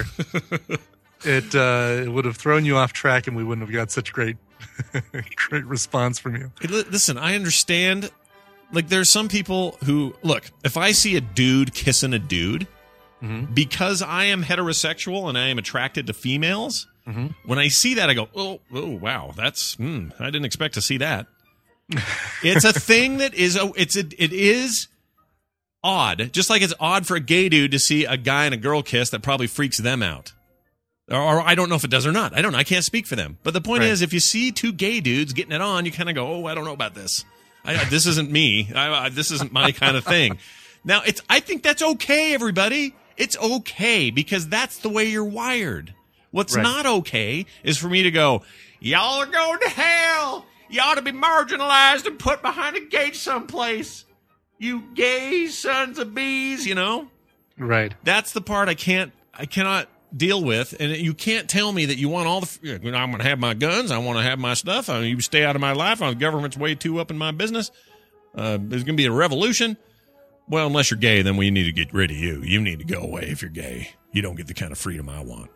it would have thrown you off track, and we wouldn't have got such great response from you. Hey, listen, I understand. Like, there's some people who look. If I see a dude kissing a dude, because I am heterosexual and I am attracted to females. When I see that, I go, oh, wow, that's, I didn't expect to see that. It's a thing that is, it is odd. Just like it's odd for a gay dude to see a guy and a girl kiss, that probably freaks them out. Or I don't know if it does or not. I don't know. I can't speak for them. But the point is, if you see two gay dudes getting it on, you kind of go, oh, I don't know about this. This isn't me. This isn't my kind of thing. Now, I think that's okay, everybody. It's okay because that's the way you're wired. What's not okay is for me to go, y'all are going to hell. You ought to be marginalized and put behind a gate someplace. You gay sons of bees, you know? Right. That's the part I cannot deal with. And you can't tell me that you want all the, I'm going to have my guns. I want to have my stuff. You stay out of my life. The government's way too up in my business. There's going to be a revolution. Well, unless you're gay, then we need to get rid of you. You need to go away if you're gay. You don't get the kind of freedom I want.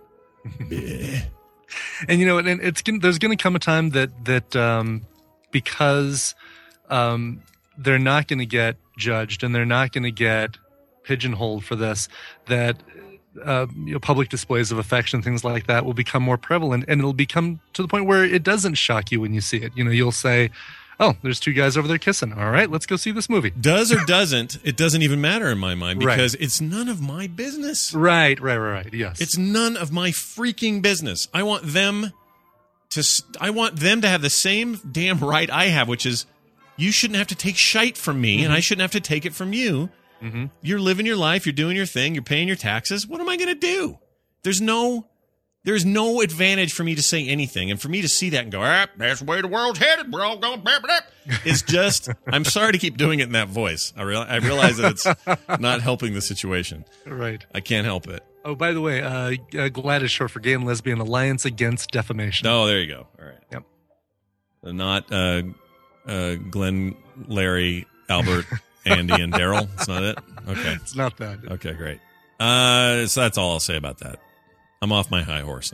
And you know, and there's going to come a time that because they're not going to get judged and they're not going to get pigeonholed for this, that public displays of affection, things like that, will become more prevalent, and it'll become to the point where it doesn't shock you when you see it. You know, you'll say, oh, there's two guys over there kissing. All right, let's go see this movie. Does or doesn't, it doesn't even matter in my mind because it's none of my business. Right. Yes. It's none of my freaking business. I want them to have the same damn right I have, which is you shouldn't have to take shite from me and I shouldn't have to take it from you. You're living your life. You're doing your thing. You're paying your taxes. What am I going to do? There's no advantage for me to say anything. And for me to see that and go, that's the way the world's headed. We're all going, it's just, I'm sorry to keep doing it in that voice. I realize that it's not helping the situation. Right. I can't help it. Oh, by the way, GLAD is short for Gay and Lesbian Alliance Against Defamation. Oh, there you go. All right. Yep. Not Glenn, Larry, Albert, Andy, and Daryl. It's not it? Okay. It's not that. Okay, great. So that's all I'll say about that. I'm off my high horse now.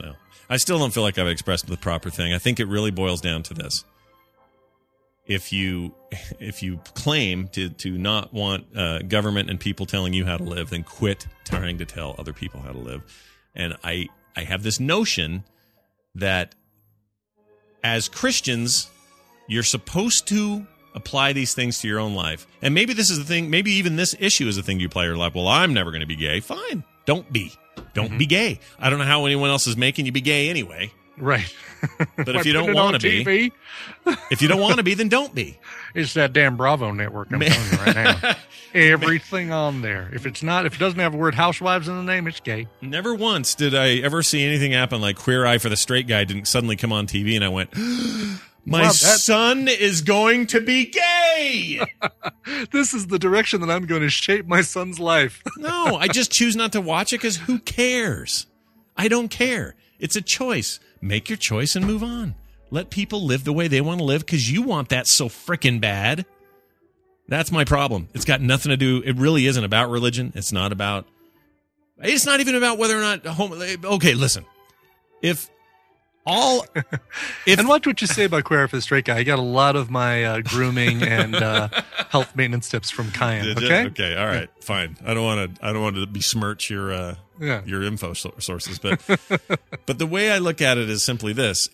I still don't feel like I've expressed the proper thing. I think it really boils down to this. If you claim to not want government and people telling you how to live, then quit trying to tell other people how to live. And I have this notion that as Christians, you're supposed to apply these things to your own life. And maybe this is the thing, maybe even this issue is the thing you apply to your life. Well, I'm never going to be gay. Fine. Don't be. Don't be gay. I don't know how anyone else is making you be gay anyway. Right. But if you don't want to be, if you don't want to be, then don't be. It's that damn Bravo network I'm telling you right now. Everything on there. If it doesn't have the word housewives in the name, it's gay. Never once did I ever see anything happen like Queer Eye for the Straight Guy didn't suddenly come on TV and I went, my son is going to be gay. This is the direction that I'm going to shape my son's life. No, I just choose not to watch it because who cares? I don't care. It's a choice. Make your choice and move on. Let people live the way they want to live because you want that so frickin' bad. That's my problem. It's got nothing to do. It really isn't about religion. It's not even about whether or not okay, listen. And watch what you say about Queer Eye for the Straight Guy. I got a lot of my grooming and health maintenance tips from Kyan. Okay. Okay. All right. Fine. I don't want to besmirch your info sources, but the way I look at it is simply this: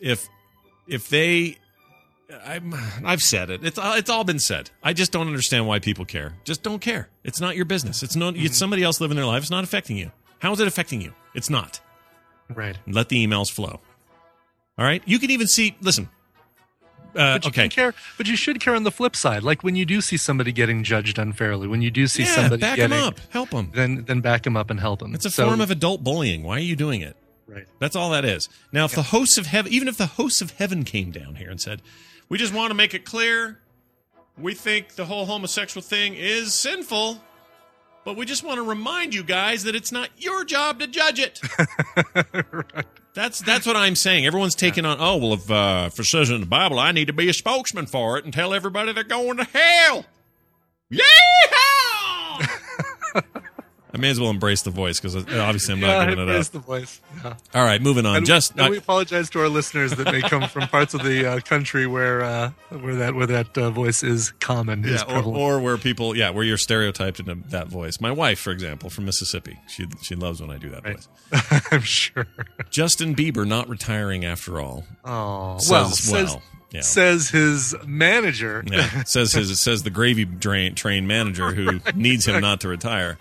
I've said it. It's all been said. I just don't understand why people care. Just don't care. It's not your business. It's somebody else living their life. It's not affecting you. How is it affecting you? It's not. Right. Let the emails flow. All right. You can even see. Listen. But you okay. But you should care on the flip side. Like when you do see somebody getting judged unfairly, when you do see somebody back them up, help them. Then back them up and help them. It's a form of adult bullying. Why are you doing it? Right. That's all that is. Now, if the hosts of heaven, even if the hosts of heaven came down here and said, "We just want to make it clear, we think the whole homosexual thing is sinful, but we just want to remind you guys that it's not your job to judge it." Right. That's what I'm saying. Everyone's taking on, if it says in the Bible, I need to be a spokesman for it and tell everybody they're going to hell. Yeehaw! I may as well embrace the voice because obviously I'm not giving it up. Embrace the voice. Yeah. All right, moving on. And we apologize to our listeners that may come from parts of the country where that voice is common. Yeah, or where people, where you're stereotyped in that voice. My wife, for example, from Mississippi, she loves when I do that voice. I'm sure. Justin Bieber not retiring after all. Oh, Says his manager. Yeah, says the gravy train manager who needs him not to retire.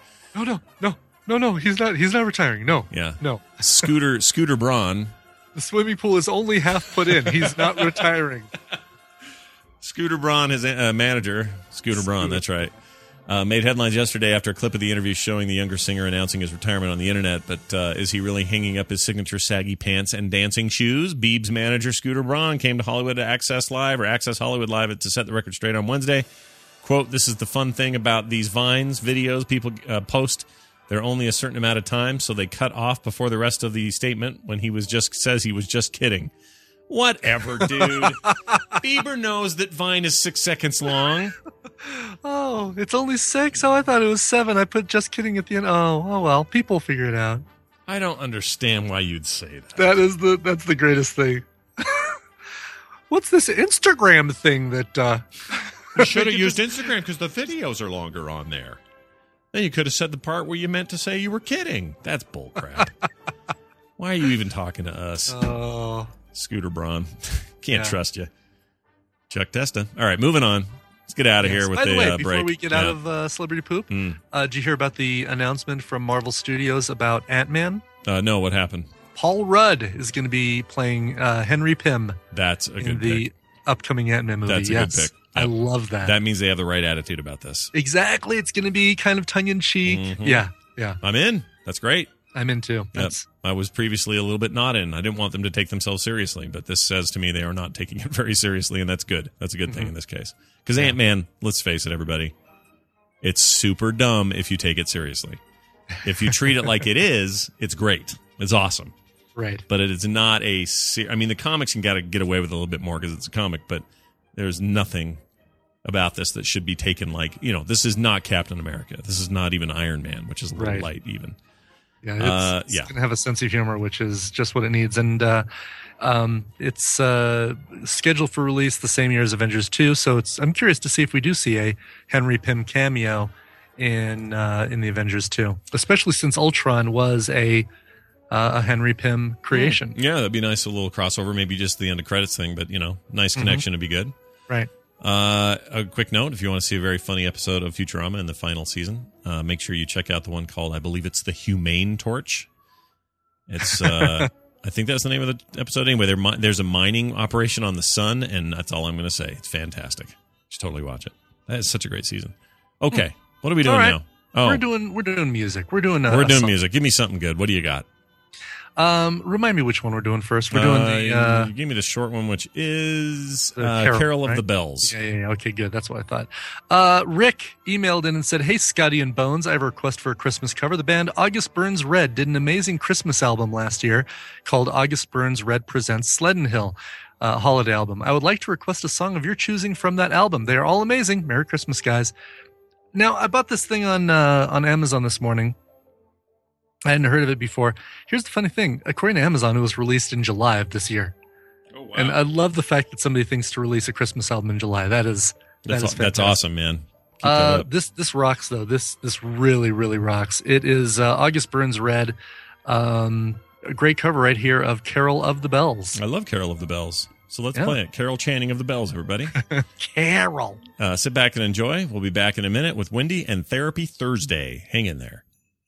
No, he's not retiring. No. Scooter Braun. The swimming pool is only half put in. He's not retiring. Scooter Braun, his manager, Scooter Braun, that's right, made headlines yesterday after a clip of the interview showing the younger singer announcing his retirement on the internet. But is he really hanging up his signature saggy pants and dancing shoes? Biebs manager Scooter Braun came to Hollywood to Access Hollywood Live to set the record straight on Wednesday. Quote, "This is the fun thing about these Vines videos people post. They're only a certain amount of time, so they cut off before the rest of the statement when says he was just kidding." Whatever, dude. Bieber knows that Vine is 6 seconds long. Oh, it's only 6? Oh, I thought it was 7. I put just kidding at the end. Oh well, people figure it out. I don't understand why you'd say that. That's the greatest thing. What's this Instagram thing that... You should have used Instagram because the videos are longer on there. Then you could have said the part where you meant to say you were kidding. That's bullcrap. Why are you even talking to us? Oh. Scooter Braun. Can't trust you. Chuck Testa. All right, moving on. Let's get out of here with the way, break. Before we get out of Celebrity Poop, did you hear about the announcement from Marvel Studios about Ant-Man? No, what happened? Paul Rudd is going to be playing Henry Pym. That's a good pick. In the upcoming Ant-Man movie. That's a good pick. I love that. That means they have the right attitude about this. Exactly. It's going to be kind of tongue-in-cheek. Mm-hmm. Yeah. I'm in. That's great. I'm in too. Yep. I was previously a little bit not in. I didn't want them to take themselves seriously, but this says to me they are not taking it very seriously, and that's good. That's a good thing in this case. Because Ant-Man, let's face it, everybody, it's super dumb if you take it seriously. If you treat it like it is, it's great. It's awesome. Right. But it is not a... I mean, the comics can get away with it a little bit more because it's a comic, but there's nothing about this that should be taken like, this is not Captain America. This is not even Iron Man, which is a little light even. Yeah, it's going to have a sense of humor, which is just what it needs. And it's scheduled for release the same year as Avengers 2. So I'm curious to see if we do see a Henry Pym cameo in the Avengers 2, especially since Ultron was a Henry Pym creation. Yeah, that'd be nice. A little crossover, maybe just the end of credits thing, but nice connection would be good. Right. A quick note, if you want to see a very funny episode of Futurama in the final season, make sure you check out the one called, I believe it's The Humane Torch. It's, I think that's the name of the episode. Anyway, there's a mining operation on the sun, and that's all I'm going to say. It's fantastic. You should totally watch it. That is such a great season. Okay, what are we doing now? Oh, we're doing music. We're doing music. Give me something good. What do you got? Remind me which one we're doing first. We're doing you give me the short one, which is Carol of the Bells. Yeah. Okay, good. That's what I thought. Rick emailed in and said, "Hey, Scotty and Bones, I have a request for a Christmas cover. The band August Burns Red did an amazing Christmas album last year called August Burns Red Presents Sleddon Hill, holiday album. I would like to request a song of your choosing from that album. They are all amazing. Merry Christmas, guys." Now, I bought this thing on Amazon this morning. I hadn't heard of it before. Here's the funny thing. According to Amazon, it was released in July of this year. Oh, wow. And I love the fact that somebody thinks to release a Christmas album in July. That's awesome, man. This rocks, though. This really, really rocks. It is August Burns Red. A great cover right here of Carol of the Bells. I love Carol of the Bells. So let's play it. Carol Channing of the Bells, everybody. Carol. Sit back and enjoy. We'll be back in a minute with Wendy and Therapy Thursday. Hang in there.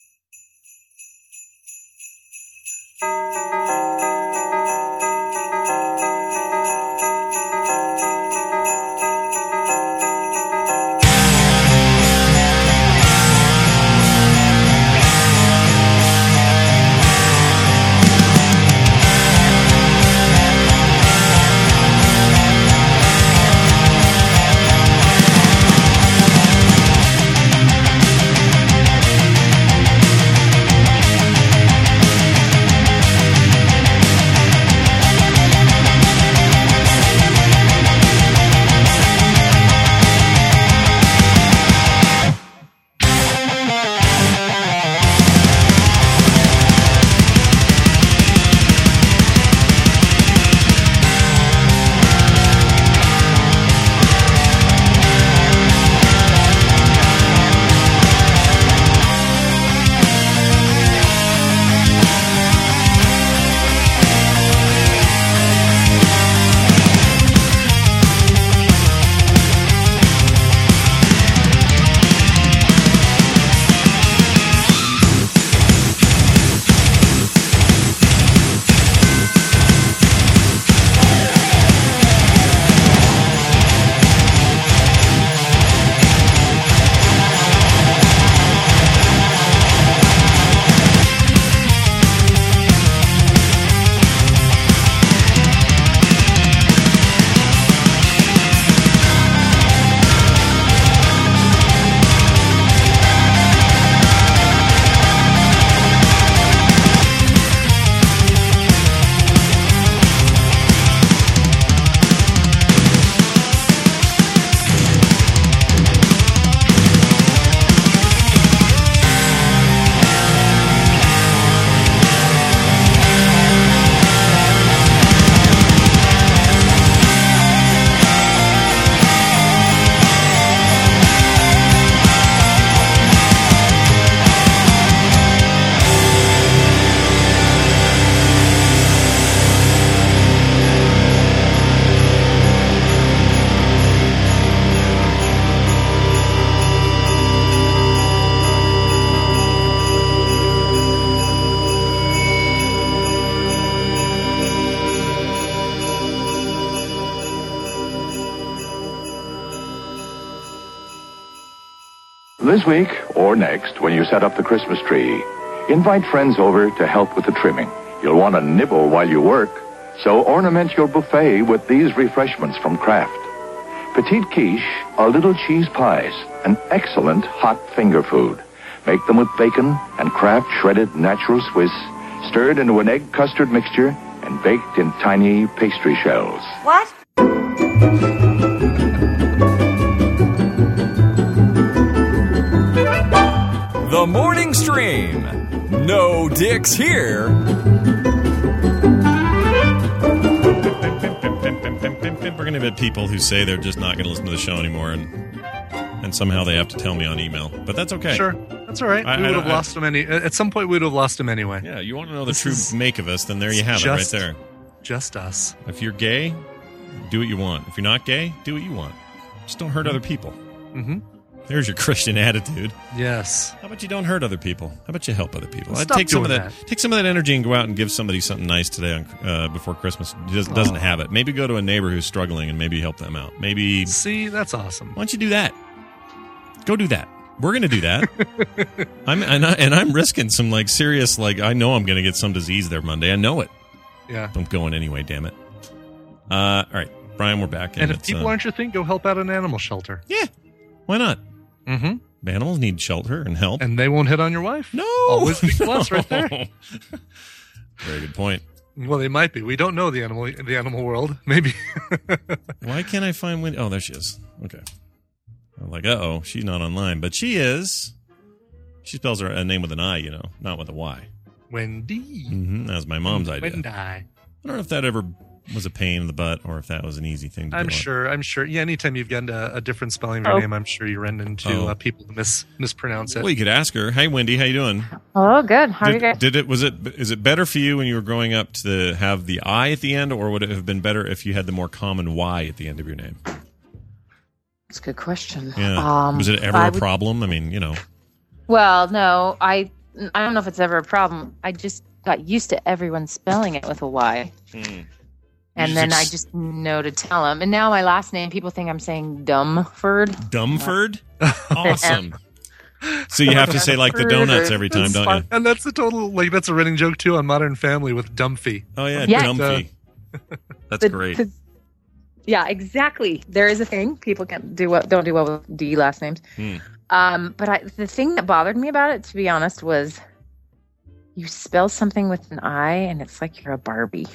This week or next, when you set up the Christmas tree, invite friends over to help with the trimming. You'll want to nibble while you work, so ornament your buffet with these refreshments from Kraft. Petite quiche are little cheese pies, an excellent hot finger food. Make them with bacon and Kraft shredded natural Swiss, stirred into an egg custard mixture, and baked in tiny pastry shells. What? The Morning Stream. No dicks here. We're going to get people who say they're just not going to listen to the show anymore, and somehow they have to tell me on email. But that's okay. Sure. That's all right. We would have lost them at some point. We would have lost them anyway. Yeah, you want to know the true make of us, then there you have it right there. Just us. If you're gay, do what you want. If you're not gay, do what you want. Just don't hurt other people. Mm-hmm. There's your Christian attitude. Yes. How about you don't hurt other people? How about you help other people? Stop Take some of doing that. Take some of that energy and go out and give somebody something nice today on before Christmas. Doesn't have it. Maybe go to a neighbor who's struggling and maybe help them out. Maybe. See, that's awesome. Why don't you do that? Go do that. We're going to do that. I'm risking some serious I know I'm going to get some disease there Monday. I know it. Yeah. I'm going anyway. Damn it. All right, Brian, we're back. And if people aren't your thing, go help out an animal shelter. Yeah. Why not? Mm-hmm. Animals need shelter and help. And they won't hit on your wife. No. Always be plus right there. Very good point. Well, they might be. We don't know the animal world. Maybe. Why can't I find Wendy? Oh, there she is. Okay. I'm like, uh-oh, she's not online. But she is. She spells her name with an I, not with a Y. Wendy. Mm-hmm. That was my mom's idea. Wendy. I don't know if that ever was a pain in the butt or if that was an easy thing to do. I'm sure. Yeah, anytime you've gotten a different spelling of your name, I'm sure you run into people who mispronounce it. Well, you could ask her. Hey, Wendy, how you doing? Oh, good. How are you guys? Is it better for you when you were growing up to have the I at the end, or would it have been better if you had the more common Y at the end of your name? That's a good question. Yeah. Was it ever a problem? I mean, Well, no, I don't know if it's ever a problem. I just got used to everyone spelling it with a Y. And then I just know to tell them. And now my last name, people think I'm saying Dumford. Dumford? Awesome. So you have to say the donuts every time, don't you? And that's a total, that's a running joke too on Modern Family with Dumphy. Oh, yeah, Dumphy. That's great. Yeah, exactly. There is a thing. People don't do well with D last names. But the thing that bothered me about it, to be honest, was you spell something with an I, and it's like you're a Barbie.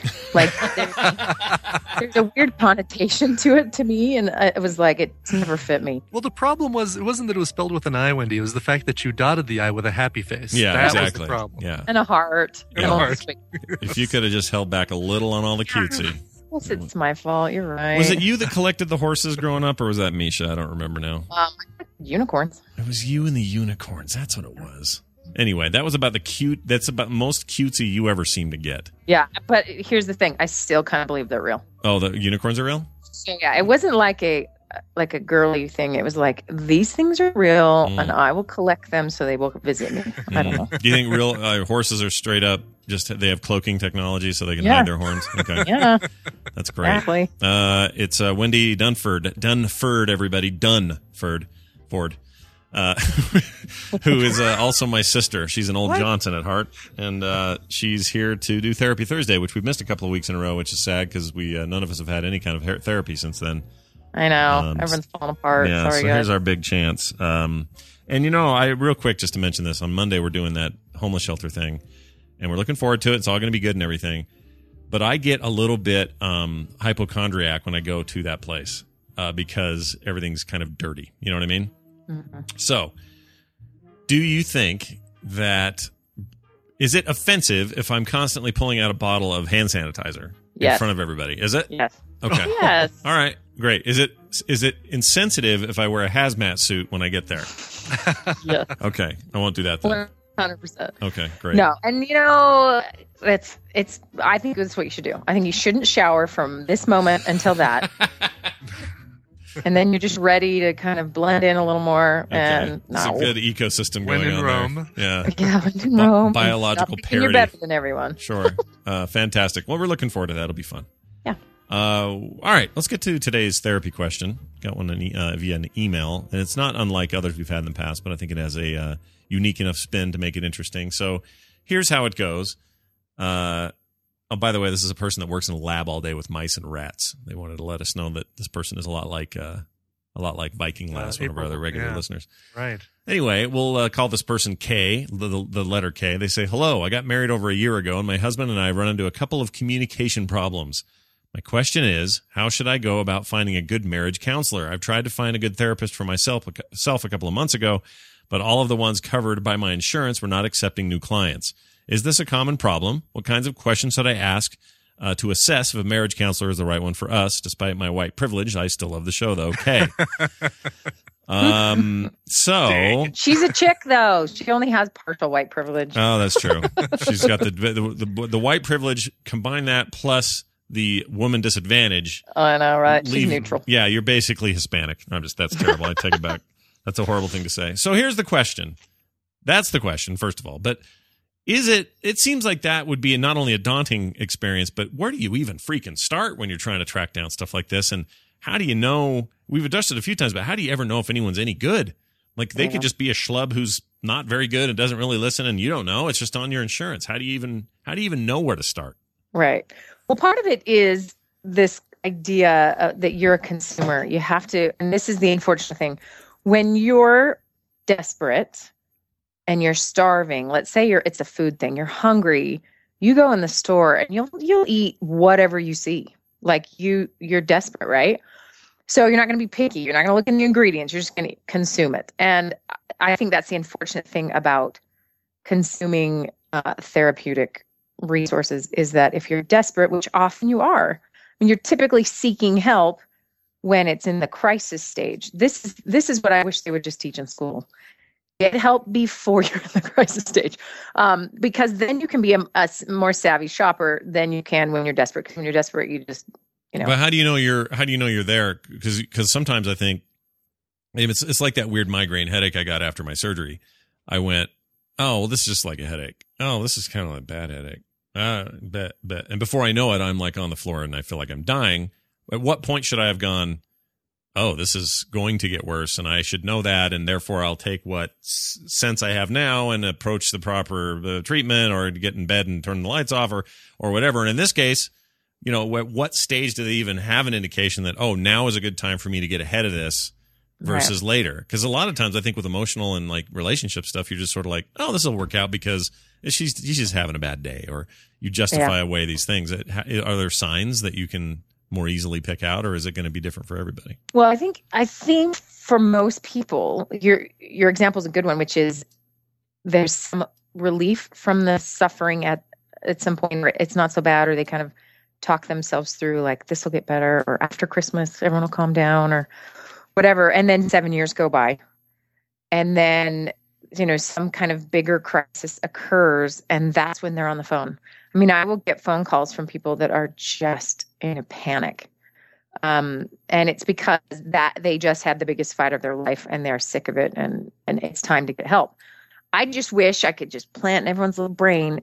There's a weird connotation to it to me, and it was it's never fit me. Well, the problem was, it wasn't that it was spelled with an I, Wendy. It was the fact that you dotted the I with a happy face. Yeah, that exactly. was the problem. Yeah. And a heart. Yeah. If you could have just held back a little on all the cutesy. Yes, it's my fault. You're right. Was it you that collected the horses growing up, or was that Misha? I don't remember now. Unicorns. It was you and the unicorns. That's what it was. Anyway, that was about that's about most cutesy you ever seem to get. Yeah, but here's the thing. I still kind of believe they're real. Oh, the unicorns are real? So, yeah, it wasn't like a girly thing. It was these things are real, and I will collect them so they will visit me. I don't know. Do you think real horses are straight up they have cloaking technology so they can hide their horns? Okay. Yeah. That's great. Exactly. It's Wendy Dunford, everybody. Dunford. Ford. Who is also my sister. She's an old Johnson at heart, and she's here to do Therapy Thursday, which we've missed a couple of weeks in a row, which is sad because we none of us have had any kind of therapy since then. I know. Everyone's falling apart. Yeah, Sorry, so guys. here's our big chance. And I real quick just to mention this, on Monday we're doing that homeless shelter thing, and we're looking forward to it. It's all going to be good and everything, but I get a little bit hypochondriac when I go to that place because everything's kind of dirty. You know what I mean? Mm-hmm. So, do you think that is it offensive if I'm constantly pulling out a bottle of hand sanitizer in front of everybody? Is it? Yes. Okay. Yes. All right. Great. Is it insensitive if I wear a hazmat suit when I get there? Yes. Okay. I won't do that then. 100%. Okay. Great. No, and it's. I think that's what you should do. I think you shouldn't shower from this moment until that. And then you're just ready to kind of blend in a little more. Okay. And no. It's a good ecosystem going on Rome. there. Yeah. Yeah, when in Rome. Biological parody. You're better than everyone. Sure. Fantastic. Well, we're looking forward to that. It'll be fun. Yeah. All right. Let's get to today's therapy question. Got one via an email. And it's not unlike others we've had in the past, but I think it has a unique enough spin to make it interesting. So here's how it goes. Oh, by the way, this is a person that works in a lab all day with mice and rats. They wanted to let us know that this person is a lot like Viking Lass, one of our other regular listeners. Right. Anyway, we'll call this person K, the letter K. They say, hello, I got married over a year ago, and my husband and I run into a couple of communication problems. My question is, how should I go about finding a good marriage counselor? I've tried to find a good therapist for myself a couple of months ago, but all of the ones covered by my insurance were not accepting new clients. Is this a common problem? What kinds of questions should I ask to assess if a marriage counselor is the right one for us? Despite my white privilege, I still love the show, though. Okay. So she's a chick, though. She only has partial white privilege. Oh, that's true. She's got the white privilege. Combine that plus the woman disadvantage. I know, right? She's neutral. Yeah, you're basically Hispanic. That's terrible. I take it back. That's a horrible thing to say. So here's the question. That's the question, first of all. But it seems like that would be not only a daunting experience, but where do you even freaking start when you're trying to track down stuff like this? And how do you know? We've addressed it a few times, but how do you ever know if anyone's any good? Like they could just be a schlub who's not very good and doesn't really listen, and you don't know. It's just on your insurance. How do you even know where to start? Right. Well, part of it is this idea that you're a consumer. You have to, and this is the unfortunate thing, when you're desperate and you're starving, let's say it's a food thing, you're hungry, you go in the store and you'll eat whatever you see. Like you're desperate, right? So you're not going to be picky. You're not going to look in the ingredients. You're just going to consume it. And I think that's the unfortunate thing about consuming therapeutic resources is that if you're desperate, which often you are, when you're typically seeking help when it's in the crisis stage. This is what I wish they would just teach in school. Get help before you're in the crisis stage, because then you can be a more savvy shopper than you can when you're desperate. Because when you're desperate, you just But how do you know you're there? Because sometimes I think it's like that weird migraine headache I got after my surgery. I went, oh well, this is just like a headache. Oh, this is kind of a bad headache. Bet. And before I know it, I'm like on the floor and I feel like I'm dying. At what point should I have gone, oh, this is going to get worse and I should know that, and therefore I'll take what sense I have now and approach the proper treatment, or get in bed and turn the lights off or whatever. And in this case, at what stage do they even have an indication that, oh, now is a good time for me to get ahead of this versus later? Because a lot of times I think with emotional and like relationship stuff, you're just sort of like, oh, this will work out because she's just having a bad day, or you justify away these things. Are there signs that you can more easily pick out, or is it going to be different for everybody? Well, I think for most people, your example is a good one, which is there's some relief from the suffering at some point where it's not so bad, or they kind of talk themselves through like, this will get better, or after Christmas, everyone will calm down, or whatever. And then 7 years go by. And then, some kind of bigger crisis occurs, and that's when they're on the phone. I mean, I will get phone calls from people that are just in a panic. And it's because that they just had the biggest fight of their life and they're sick of it, and it's time to get help. I just wish I could just plant in everyone's little brain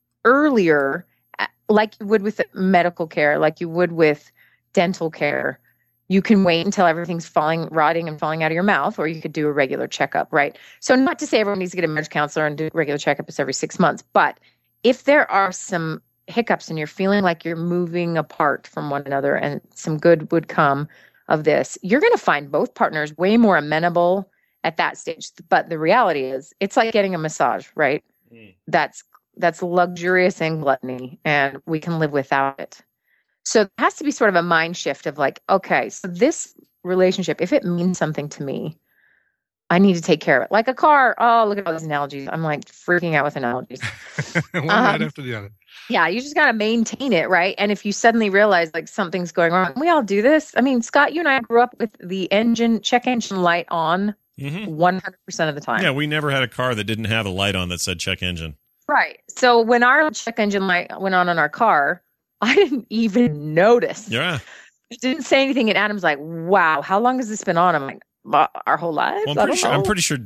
earlier, like you would with medical care, like you would with dental care. You can wait until everything's rotting and falling out of your mouth, or you could do a regular checkup, right? So not to say everyone needs to get a marriage counselor and do regular checkups every 6 months, but if there are some hiccups and you're feeling like you're moving apart from one another and some good would come of this, you're going to find both partners way more amenable at that stage. But the reality is it's like getting a massage, right? That's luxurious and gluttony, and we can live without it. So it has to be sort of a mind shift of like, okay, so this relationship, if it means something to me, I need to take care of it. Like a car. Oh, look at all these analogies. I'm like freaking out with analogies. One right after the other. Yeah, you just got to maintain it, right? And if you suddenly realize like something's going wrong, we all do this. I mean, Scott, you and I grew up with the check engine light on 100% of the time. Yeah, we never had a car that didn't have a light on that said check engine. Right. So when our check engine light went on our car, I didn't even notice. Yeah. I didn't say anything, and Adam's like, wow, how long has this been on? I'm like, our whole lives? Well, I'm pretty sure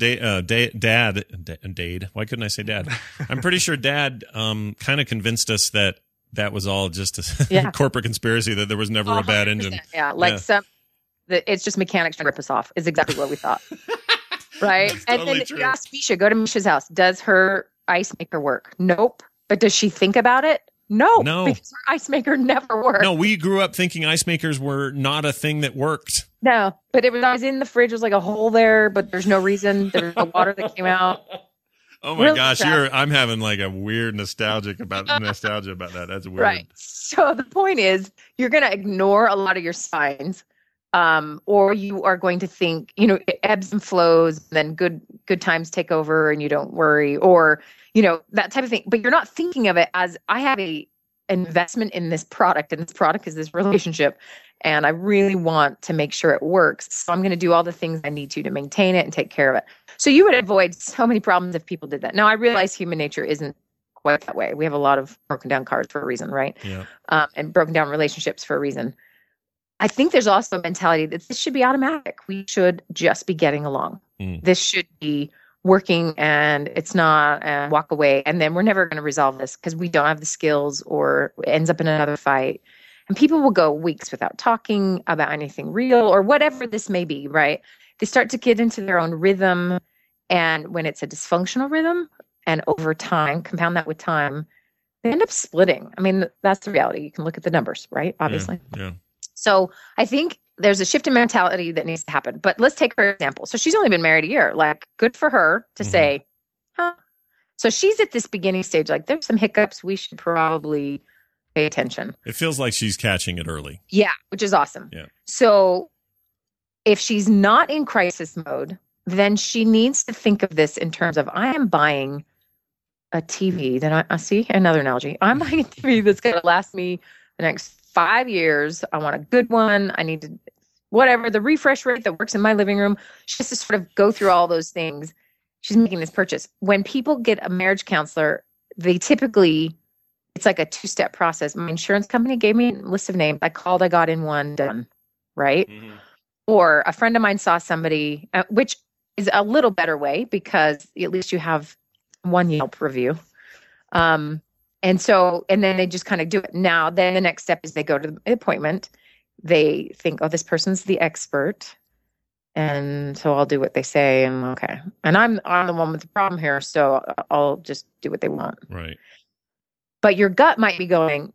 Dad, why couldn't I say Dad? I'm pretty sure Dad kind of convinced us that was all just a corporate conspiracy, that there was never a bad engine. Yeah, it's just mechanics trying to rip us off is exactly what we thought. Right? That's and totally then true. you ask Misha, go to Misha's house. Does her ice maker work? Nope. But does she think about it? No. Because her ice maker never worked. No, we grew up thinking ice makers were not a thing that worked. No, but it was always in the fridge. There was like a hole there, but there's no reason. There was no water that came out. Oh my gosh, I'm having like a weird nostalgia about that. That's weird. Right. So the point is, you're going to ignore a lot of your signs Or you are going to think, it ebbs and flows, and then good times take over and you don't worry, or, that type of thing. But you're not thinking of it as, I have a investment in this product, and this product is this relationship, and I really want to make sure it works. So I'm going to do all the things I need to maintain it and take care of it. So you would avoid so many problems if people did that. Now, I realize human nature isn't quite that way. We have a lot of broken down cars for a reason, right? Yeah. And broken down relationships for a reason. I think there's also a mentality that this should be automatic. We should just be getting along. This should be working, and it's not, and walk away. And then we're never going to resolve this because we don't have the skills, or it ends up in another fight. And people will go weeks without talking about anything real or whatever this may be, right? They start to get into their own rhythm. And when it's a dysfunctional rhythm, and over time, compound that with time, they end up splitting. I mean, that's the reality. You can look at the numbers, right? Obviously. Yeah. So I think there's a shift in mentality that needs to happen. But let's take her example. So she's only been married a year. Like, good for her to say, So she's at this beginning stage. Like, there's some hiccups. We should probably pay attention. It feels like she's catching it early. Yeah, which is awesome. Yeah. So if she's not in crisis mode, then she needs to think of this in terms of, I am buying a TV that I see another analogy. I'm buying a TV that's going to last me the next 5 years. I want a good one. I need to, whatever the refresh rate that works in my living room. She has to sort of go through all those things. She's making this purchase. When people get a marriage counselor, they typically, it's like a 2-step process. My insurance company gave me a list of names. I called, I got in one, done. Right. Or a friend of mine saw somebody, which is a little better way because at least you have one Yelp review. And then they just kind of do it. Now, then the next step is they go to the appointment. They think, oh, this person's the expert. And so I'll do what they say. And okay. And I'm the one with the problem here. So I'll just do what they want. Right. But your gut might be going,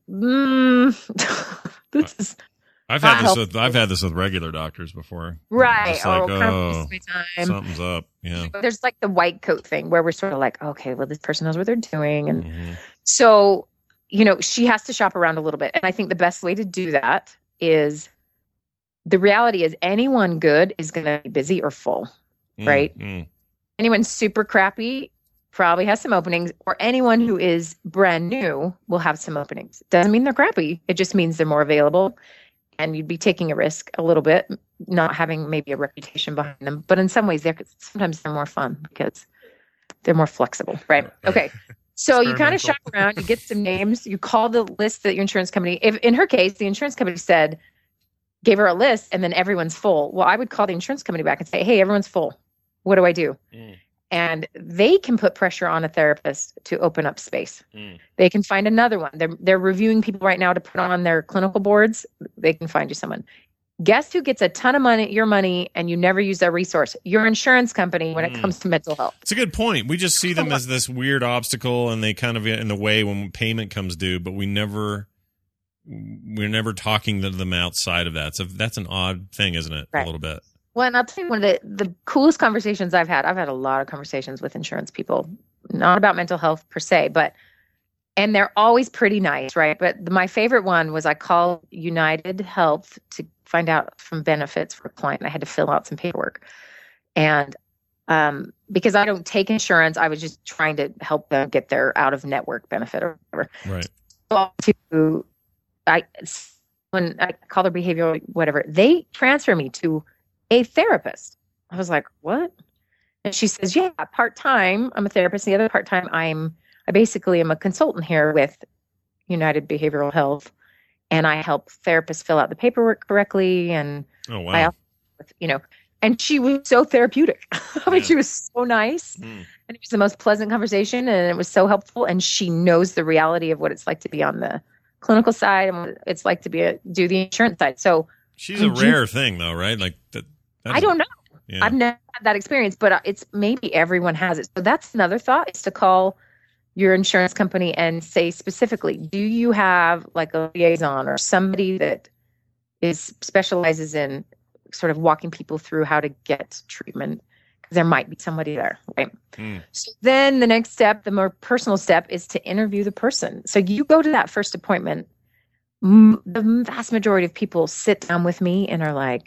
this is. I've had this with regular doctors before. Right. It's like, something's up. Yeah. There's like the white coat thing where we're sort of like, okay, well, this person knows what they're doing. And so, she has to shop around a little bit. And I think the best way to do that is, the reality is anyone good is going to be busy or full, right? Anyone super crappy probably has some openings, or anyone who is brand new will have some openings. Doesn't mean they're crappy. It just means they're more available. And you'd be taking a risk a little bit, not having maybe a reputation behind them. But in some ways, sometimes they're more fun because they're more flexible, right? Okay. So you kind of shop around, you get some names, you call the list that your insurance company, if in her case, the insurance company gave her a list and then everyone's full. Well, I would call the insurance company back and say, hey, everyone's full. What do I do? And they can put pressure on a therapist to open up space. They can find another one. They're reviewing people right now to put on their clinical boards. They can find you someone. Guess who gets a ton of money, your money, and you never use that resource? Your insurance company when it comes to mental health. It's a good point. We just see them as this weird obstacle, and they kind of get in the way when payment comes due, but we're never talking to them outside of that. So that's an odd thing, isn't it? Right. A little bit. Well, and I'll tell you one of the coolest conversations I've had a lot of conversations with insurance people, not about mental health per se, and they're always pretty nice, right? But my favorite one was I called United Health to find out some benefits for a client. I had to fill out some paperwork. And because I don't take insurance, I was just trying to help them get their out-of-network benefit or whatever. Right. When I call their behavioral whatever, they transfer me to a therapist. I was like, what? And she says, yeah, part-time, I'm a therapist. The other part-time, I basically am a consultant here with United Behavioral Health, and I help therapists fill out the paperwork correctly. And I also, and she was so therapeutic. I mean, she was so nice, and it was the most pleasant conversation, and it was so helpful. And she knows the reality of what it's like to be on the clinical side and what it's like to do the insurance side. So she's a rare thing, though, right? Like that. I don't know. Yeah. I've never had that experience, but it's maybe everyone has it. So that's another thought, is to call your insurance company and say specifically, do you have like a liaison or somebody that specializes in sort of walking people through how to get treatment? Because there might be somebody there, right? So then the next step, the more personal step, is to interview the person. So you go to that first appointment. The vast majority of people sit down with me and are like,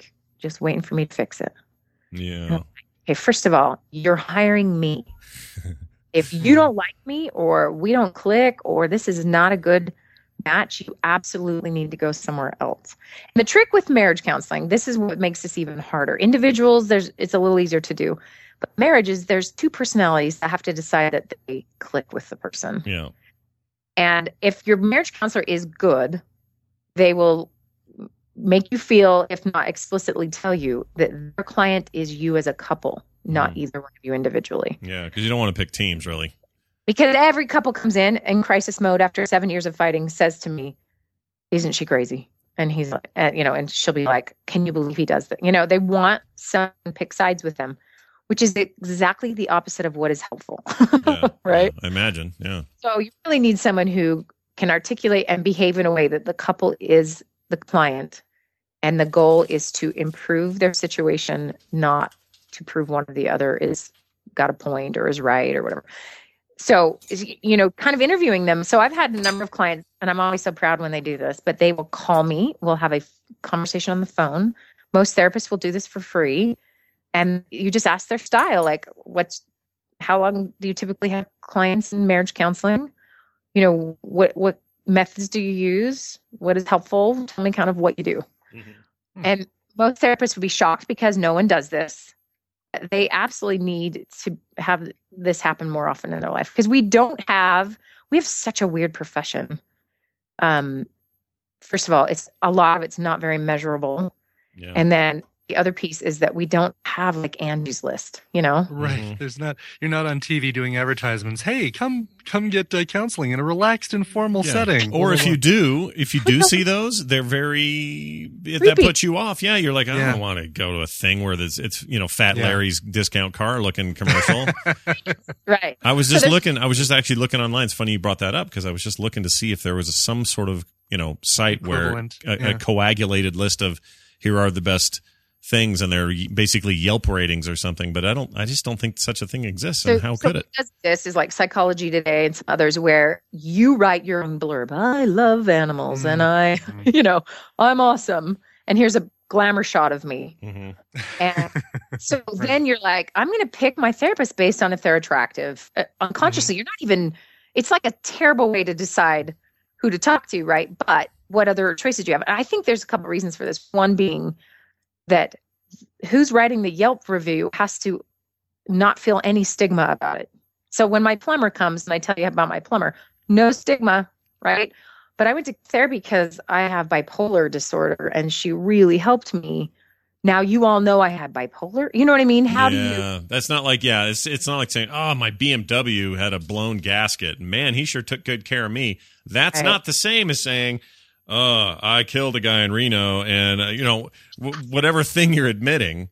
just waiting for me to fix it. Yeah. Okay, first of all, you're hiring me. If you don't like me or we don't click or this is not a good match, you absolutely need to go somewhere else. And the trick with marriage counseling, this is what makes this even harder. Individuals, it's a little easier to do. But marriages, there's two personalities that have to decide that they click with the person. Yeah. And if your marriage counselor is good, they will make you feel, if not explicitly tell you, that their client is you as a couple, not either one of you individually. Yeah, because you don't want to pick teams, really. Because every couple comes in crisis mode after 7 years of fighting, says to me, isn't she crazy? And he's like, and she'll be like, can you believe he does that? They want someone to pick sides with them, which is exactly the opposite of what is helpful. Right? Yeah, I imagine. Yeah. So you really need someone who can articulate and behave in a way that the couple is the client, and the goal is to improve their situation, not to prove one or the other is got a point or is right or whatever. So, kind of interviewing them. So I've had a number of clients, and I'm always so proud when they do this, but they will call me. We'll have a conversation on the phone. Most therapists will do this for free. And you just ask their style, like how long do you typically have clients in marriage counseling? What methods do you use? What is helpful? Tell me kind of what you do. Mm-hmm. And most therapists would be shocked because no one does this. They absolutely need to have this happen more often in their life because we have such a weird profession. First of all, a lot of it's not very measurable. Yeah. And then the other piece is that we don't have like Angie's List, Right. Mm-hmm. You're not on TV doing advertisements. Hey, come get counseling in a relaxed, informal setting. Or if you do see those, they're very, that puts you off. Yeah. You're like, I don't want to go to a thing where it's Fat Larry's discount car looking commercial. Right. I was just actually looking online. It's funny you brought that up because I was just looking to see if there was some sort of, site equivalent, where a coagulated list of here are the best things and they're basically Yelp ratings or something, but I just don't think such a thing exists. And how could it? This is like Psychology Today and some others where you write your own blurb. I love animals and I'm awesome. And here's a glamour shot of me. Mm-hmm. And so then you're like, I'm going to pick my therapist based on if they're attractive. Unconsciously, you're not even, it's like a terrible way to decide who to talk to, right? But what other choices do you have? And I think there's a couple reasons for this. One being that who's writing the Yelp review has to not feel any stigma about it. So when my plumber comes and I tell you about my plumber, no stigma, right? But I went to therapy because I have bipolar disorder and she really helped me. Now you all know I had bipolar. You know what I mean? How do you? That's not like, it's not like saying, oh, my BMW had a blown gasket. Man, he sure took good care of me. That's not the same as saying, I killed a guy in Reno, and whatever thing you're admitting,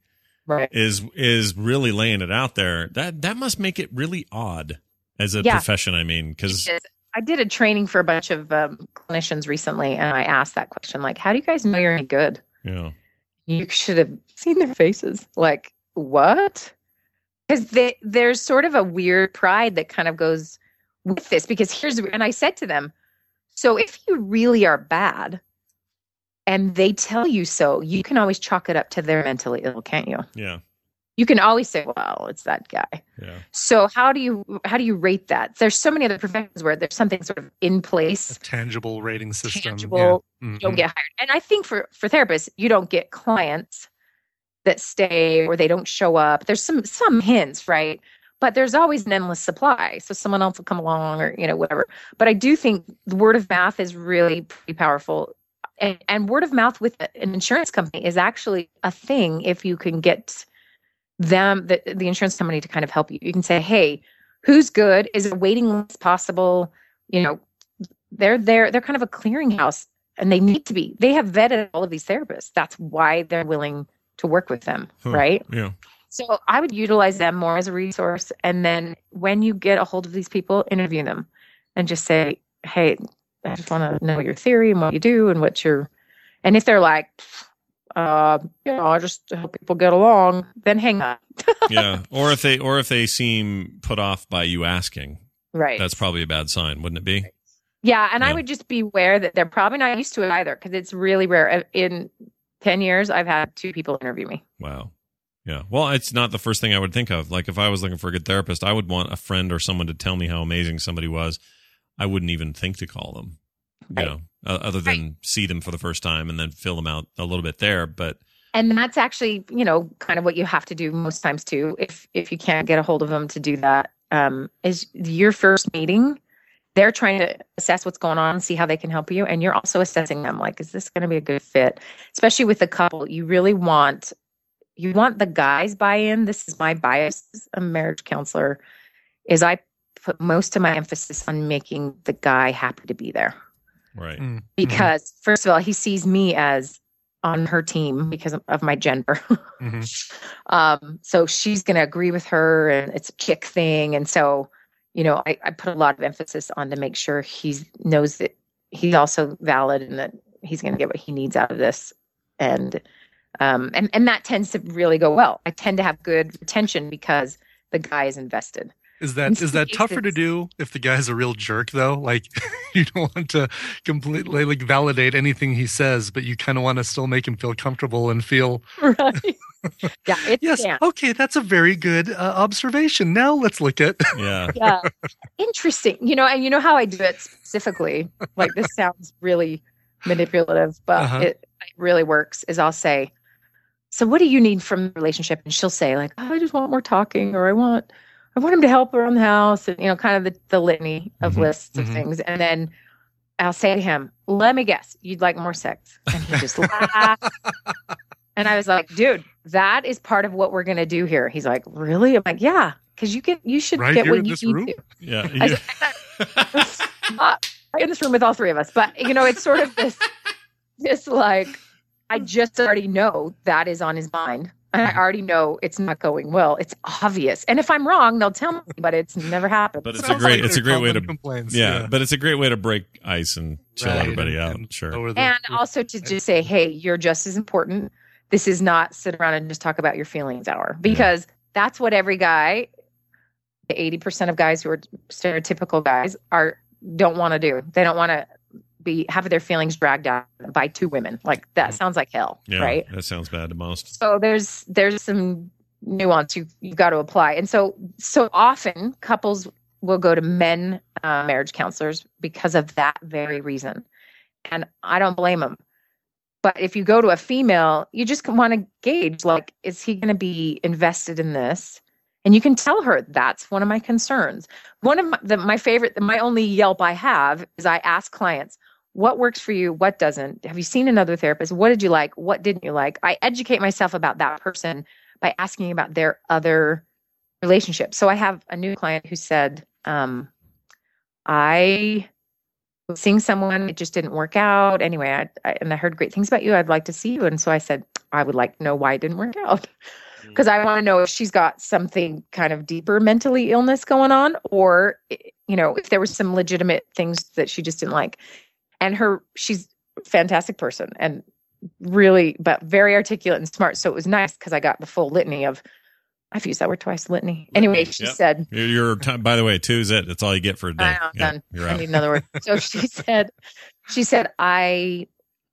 is really laying it out there. That must make it really odd as a profession. I mean, because I did a training for a bunch of clinicians recently, and I asked that question, like, how do you guys know you're any good? Yeah, you should have seen their faces. Like, what? Because there's sort of a weird pride that kind of goes with this. Because and I said to them, so if you really are bad and they tell you so, you can always chalk it up to they're mentally ill, can't you? Yeah. You can always say, well, it's that guy. Yeah. So how do you rate that? There's so many other professions where there's something sort of in place. A tangible rating system. You don't get hired. And I think for therapists, you don't get clients that stay or they don't show up. There's some hints, right? But there's always an endless supply. So someone else will come along or, whatever. But I do think the word of mouth is really pretty powerful. And word of mouth with an insurance company is actually a thing if you can get them, the insurance company, to kind of help you. You can say, hey, who's good? Is a waiting list possible? They're kind of a clearinghouse and they need to be. They have vetted all of these therapists. That's why they're willing to work with them, right? Yeah. So I would utilize them more as a resource. And then when you get a hold of these people, interview them and just say, hey, I just want to know your theory and what you do and and if they're like, I just help people get along, then hang up. Yeah. Or if they seem put off by you asking, right. That's probably a bad sign, wouldn't it be? Yeah. And I would just be aware that they're probably not used to it either, because it's really rare. 10 years, I've had 2 people interview me. Wow. Yeah. Well, it's not the first thing I would think of. Like if I was looking for a good therapist, I would want a friend or someone to tell me how amazing somebody was. I wouldn't even think to call them, you know, other than see them for the first time and then fill them out a little bit there. And that's actually, you know, kind of what you have to do most times too. If you can't get a hold of them to do that, is your first meeting. They're trying to assess what's going on, see how they can help you. And you're also assessing them. Like, is this going to be a good fit? Especially with a couple, you really want the guys buy-in. This is my bias as a marriage counselor, is I put most of my emphasis on making the guy happy to be there. Right. Because first of all, he sees me as on her team because of my gender. So she's going to agree with her, and it's a chick thing. And so, you know, I put a lot of emphasis on to make sure he knows that he's also valid and that he's going to get what he needs out of this. And that tends to really go well. I tend to have good retention because the guy is invested. Is that tougher to do if the guy's a real jerk though? Like you don't want to completely like validate anything he says, but you kind of want to still make him feel comfortable and feel right. Yeah. Yes. Okay. That's a very good observation. Now let's look at. Yeah. Interesting. You know, and you know how I do it specifically. Like this sounds really manipulative, but it really works. Is I'll say, so what do you need from the relationship? And she'll say like, I just want more talking, or I want him to help around the house, and, you know, kind of the litany of lists of things. And then I'll say to him, let me guess, you'd like more sex. And he just laughs. And I was like, dude, that is part of what we're going to do here. He's like, really? I'm like, yeah, because you should right get here what in you this need room? to. Yeah. Right in this room with all 3 of us. But, you know, it's sort of this like, I just already know that is on his mind. And I already know it's not going well. It's obvious. And if I'm wrong, they'll tell me, but it's never happened. But it's a great way to complaints. But it's a great way to break ice and chill everybody out. Sure. And also to just say, hey, you're just as important. This is not sit around and just talk about your feelings hour, because that's what every guy, the 80% of guys who are stereotypical guys don't want to do. They don't want to have their feelings dragged out by 2 women. Like that sounds like hell, right? That sounds bad to most. So there's some nuance you've got to apply. And so often couples will go to men marriage counselors because of that very reason. And I don't blame them. But if you go to a female, you just want to gauge, like, is he going to be invested in this? And you can tell her that's one of my concerns. One of my only Yelp I have is I ask clients, what works for you? What doesn't? Have you seen another therapist? What did you like? What didn't you like? I educate myself about that person by asking about their other relationships. So I have a new client who said, I was seeing someone, it just didn't work out. Anyway, I heard great things about you. I'd like to see you. And so I said, I would like to know why it didn't work out. Because I want to know if she's got something kind of deeper mentally illness going on, or, you know, if there was some legitimate things that she just didn't like. And she's a fantastic person and really, but very articulate and smart. So it was nice because I got the full litany of, I've used that word twice, litany. Anyway, she said. By the way, 2 is it. That's all you get for a day. I know, done. I need another word. So she said, I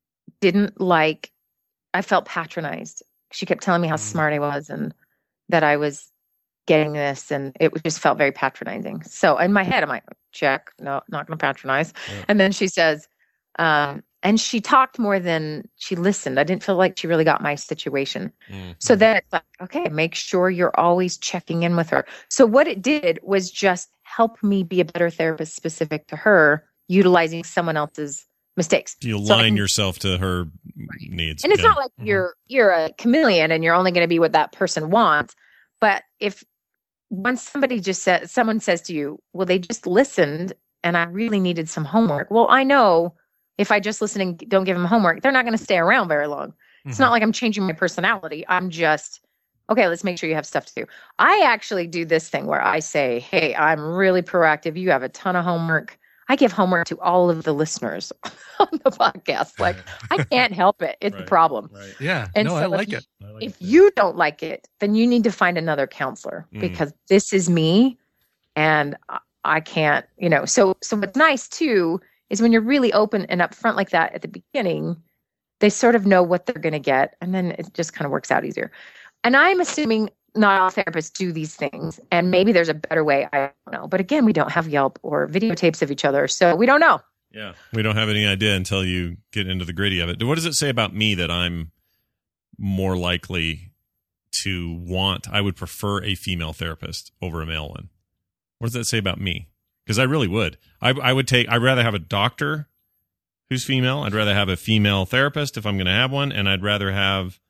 felt patronized. She kept telling me how smart I was and that I was getting this, and it just felt very patronizing. So in my head, I'm like, check, no, not going to patronize. Yeah. And then she says, and she talked more than she listened. I didn't feel like she really got my situation. Mm-hmm. So then it's like, okay, make sure you're always checking in with her. So what it did was just help me be a better therapist specific to her, utilizing someone else's mistakes. You align yourself to her needs. And it's not like you're a chameleon and you're only going to be what that person wants. But if once someone says to you, well, they just listened and I really needed some homework. Well, I know if I just listen and don't give them homework, they're not going to stay around very long. Mm-hmm. It's not like I'm changing my personality. I'm just, okay, let's make sure you have stuff to do. I actually do this thing where I say, hey, I'm really proactive. You have a ton of homework. I give homework to all of the listeners on the podcast. Like, I can't help it. It's a problem. Right. Yeah. And no, I like it. If you don't like it, then you need to find another counselor because this is me and I can't, So what's nice too is when you're really open and upfront like that at the beginning, they sort of know what they're going to get, and then it just kind of works out easier. And I'm assuming not all therapists do these things, and maybe there's a better way. I don't know. But again, we don't have Yelp or videotapes of each other, so we don't know. Yeah, we don't have any idea until you get into the gritty of it. What does it say about me that I'm more likely to want? I would prefer a female therapist over a male one. What does that say about me? Because I really would. I'd rather have a doctor who's female. I'd rather have a female therapist if I'm going to have one, and I'd rather have.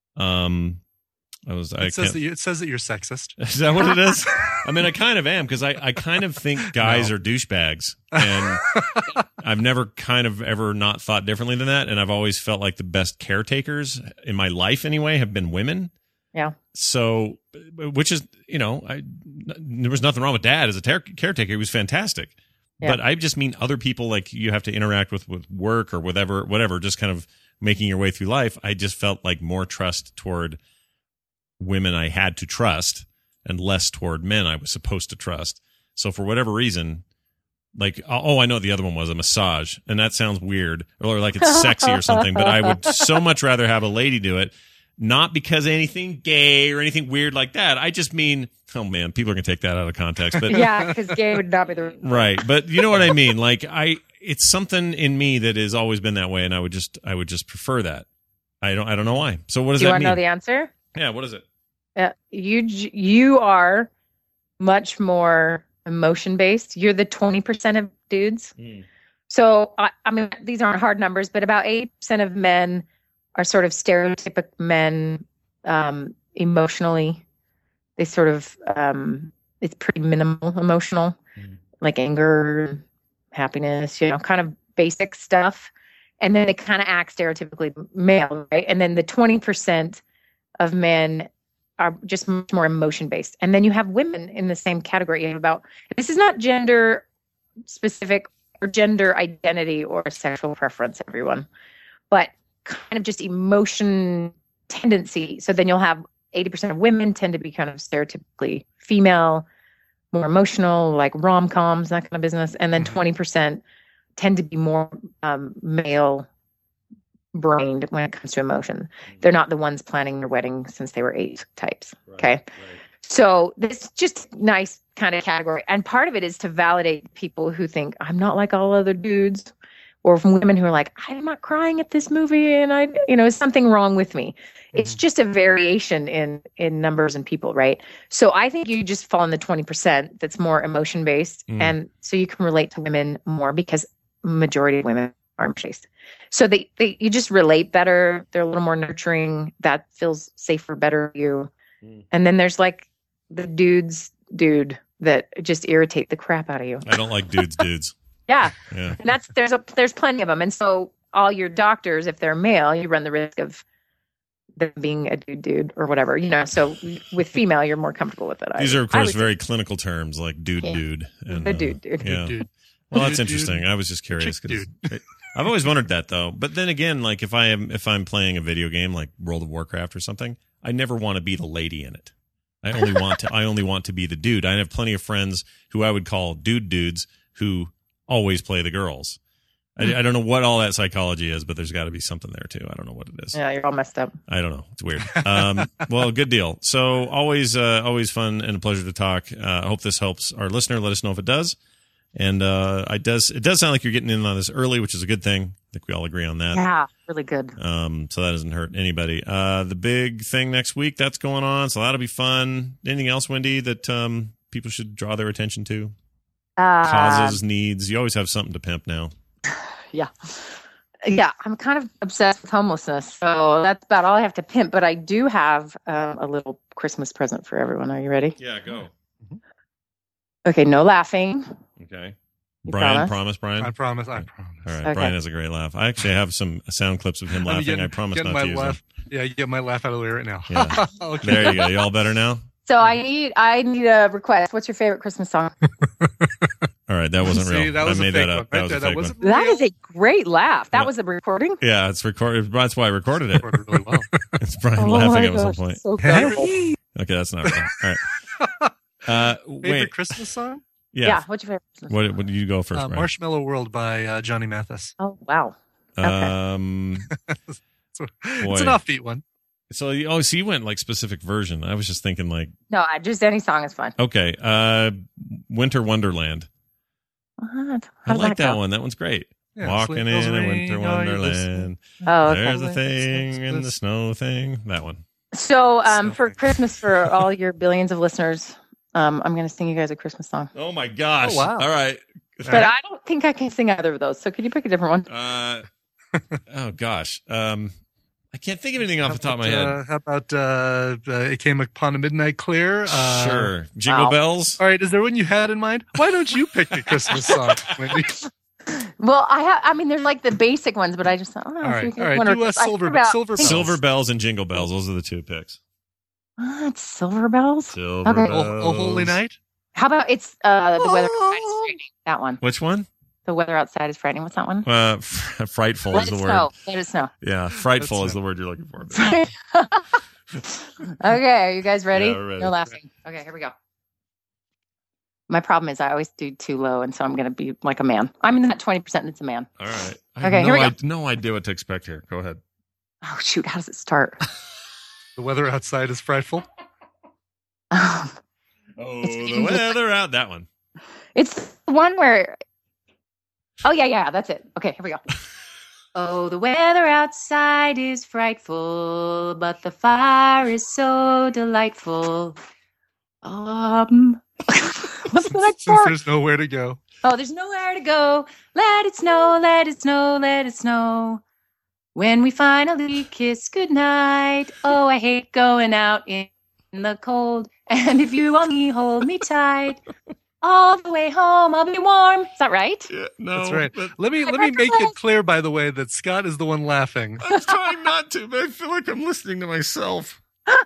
It says that you're sexist. Is that what it is? I mean, I kind of am, because I kind of think guys are douchebags, and I've never kind of ever not thought differently than that, and I've always felt like the best caretakers in my life anyway have been women. Yeah. So, which is, there was nothing wrong with Dad as a caretaker. He was fantastic. Yeah. But I just mean other people, like you have to interact with work or whatever, just kind of making your way through life. I just felt like more trust toward women I had to trust and less toward men I was supposed to trust. So for whatever reason, like, I know the other one was a massage, and that sounds weird or like it's sexy or something, but I would so much rather have a lady do it, not because of anything gay or anything weird like that. I just mean, oh man, people are going to take that out of context, but yeah, because gay would not be the right. But you know what I mean? Like it's something in me that has always been that way, and I would just prefer that. I don't know why. So what does that mean? Do you want to know the answer? Yeah. What is it? You are much more emotion based. You're the 20% of dudes. So I mean, these aren't hard numbers, but about 80% of men are sort of stereotypic men emotionally. They sort of it's pretty minimal emotional, like anger, happiness, kind of basic stuff. And then they kind of act stereotypically male, right? And then the 20% of men are just much more emotion based. And then you have women in the same category. You have this is not gender specific or gender identity or a sexual preference, everyone, but kind of just emotion tendency. So then you'll have 80% of women tend to be kind of stereotypically female, more emotional, like rom-coms, that kind of business. And then 20% tend to be more male brained when it comes to emotion. They're not the ones planning their wedding since they were 8 types. Right, okay. Right. So this is just nice kind of category. And part of it is to validate people who think I'm not like all other dudes, or from women who are like, I'm not crying at this movie and is something wrong with me. It's just a variation in numbers and people, right? So I think you just fall in the 20% that's more emotion based. And so you can relate to women more because majority of women are emotion based. So you just relate better. They're a little more nurturing. That feels safer, better for you. And then there's like the dude that just irritate the crap out of you. I don't like dudes. Yeah. And there's plenty of them. And so all your doctors, if they're male, you run the risk of them being a dude or whatever, so with female, you're more comfortable with it. These are, of course, very clinical terms like dude. And, the dude. Yeah. Dude. Well, that's interesting. I was just curious. I've always wondered that though. But then again, like if I'm playing a video game like World of Warcraft or something, I never want to be the lady in it. I only want to be the dude. I have plenty of friends who I would call dudes who always play the girls. I don't know what all that psychology is, but there's got to be something there too. I don't know what it is. Yeah, you're all messed up. I don't know. It's weird. Well, good deal. So always fun and a pleasure to talk. I hope this helps our listener. Let us know if it does. And it does sound like you're getting in on this early, which is a good thing. I think we all agree on that. Yeah, really good. So that doesn't hurt anybody. The big thing next week that's going on, so that'll be fun. Anything else, Wendy, that people should draw their attention to? Causes, needs. You always have something to pimp now. Yeah, I'm kind of obsessed with homelessness, so that's about all I have to pimp. But I do have a little Christmas present for everyone. Are you ready? Yeah, go. Okay, no laughing. Okay. Brian, promise, Brian? I promise. All right, okay. Brian has a great laugh. I actually have some sound clips of him laughing. I promise not to use them. Yeah, you get my laugh out of the way right now. Yeah. Okay. There you go. You all better now? So I need a request. What's your favorite Christmas song? All right, that wasn't real. That was I made that up. Right? That was a fake one. That is a great laugh. That was a recording? Yeah, it's recorded. That's why I recorded it. Recorded really well. It's Brian laughing at some point. So okay, that's not real. All right. Favorite Christmas song? Yeah. What's your favorite Christmas song? What do you go first, Brian? Marshmallow World by Johnny Mathis. Oh, wow. Okay. It's an offbeat one. So you went like specific version. I was just thinking like. No, just any song is fine. Okay. Winter Wonderland. What? I like that one. That one's great. Yeah, Walking in a winter wonderland. Oh, okay. There's a thing in the snow thing. That one. So for Christmas, for all your billions of listeners, I'm going to sing you guys a Christmas song. Oh, my gosh. Oh, wow. All right. But I don't think I can sing either of those. So could you pick a different one? Oh, gosh. I can't think of anything off the top of my head. How about It Came Upon a Midnight Clear? Sure. Jingle Bells? All right. Is there one you had in mind? Why don't you pick a Christmas song, Wendy? Well, I mean, there's like the basic ones, but I just thought, all right. Do Silver Bells. Silver Bells and Jingle Bells. Those are the two picks. What? Silver Bells? Silver okay. Bells. Oh, Holy Night? How about it's the weather outside is frightening? That one. Which one? The weather outside is frightening. What's that one? Frightful is the word. Let it snow. Yeah, frightful is the word you're looking for. Okay, are you guys ready? Yeah, we're ready. You're laughing. Okay, here we go. My problem is I always do too low, and so I'm going to be like a man. I'm in that 20% and it's a man. All right. Okay, here we go. I have no idea what to expect here. Go ahead. Oh, shoot. How does it start? The weather outside is frightful. Oh, the weather out. That one. It's the one where... Oh, yeah, that's it. Okay, here we go. Oh, the weather outside is frightful, but the fire is so delightful. What's the next part? There's nowhere to go. Oh, there's nowhere to go. Let it snow, let it snow, let it snow. When we finally kiss goodnight. Oh, I hate going out in the cold. And if you only hold me tight, all the way home I'll be warm. Is that right? Yeah, no. That's right. Let me make it clear, by the way, that Scott is the one laughing. I'm trying not to, but I feel like I'm listening to myself.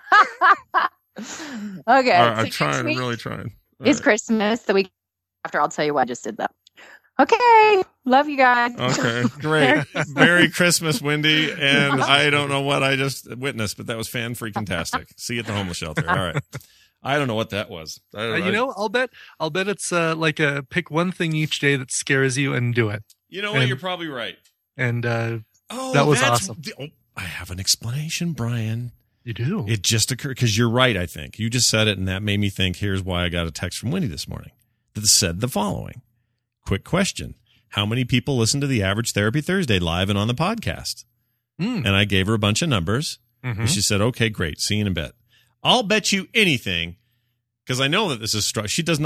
Okay. I'm trying. I'm really trying. It's Christmas. The week after, I'll tell you why I just did that. Okay. Love you guys. Okay. Great. Merry Christmas, Wendy. And I don't know what I just witnessed, but that was fan-freaking-tastic. See you at the homeless shelter. All right. I don't know what that was. I'll bet it's like a pick one thing each day that scares you and do it. You know what? You're probably right. And that was awesome. I have an explanation, Brian. You do? It just occurred because you're right, I think. You just said it, and that made me think, here's why I got a text from Wendy this morning that said the following. Quick question. How many people listen to the average Therapy Thursday live and on the podcast? And I gave her a bunch of numbers. Mm-hmm. And she said, okay, great. See you in a bit. I'll bet you anything, because I know that this is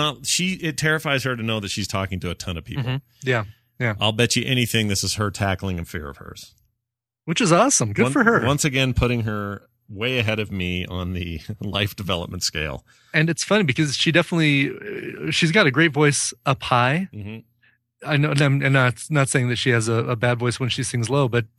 it terrifies her to know that she's talking to a ton of people. Mm-hmm. Yeah. I'll bet you anything this is her tackling a fear of hers. Which is awesome. Good for her. Once again, putting her way ahead of me on the life development scale. And it's funny because she's got a great voice up high. Mm-hmm. I know, and I'm not saying that she has a bad voice when she sings low, but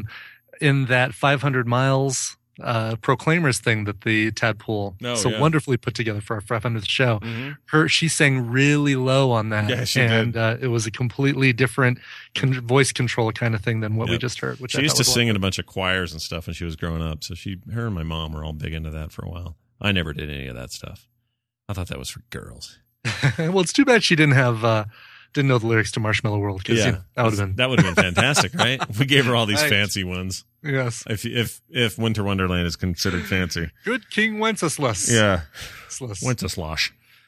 in that 500 miles Proclaimers thing that the Tadpole wonderfully put together for our 500th show, she sang really low on that. Yeah, she did. And it was a completely different voice control kind of thing than what we just heard. Which she used to sing in a bunch of choirs and stuff when she was growing up. So her and my mom were all big into that for a while. I never did any of that stuff. I thought that was for girls. Well, it's too bad she didn't know the lyrics to Marshmallow World, because that would have been fantastic, right? If we gave her all these fancy ones. Yes. If Winter Wonderland is considered fancy. Good King Wenceslas. Yeah. Wenceslas.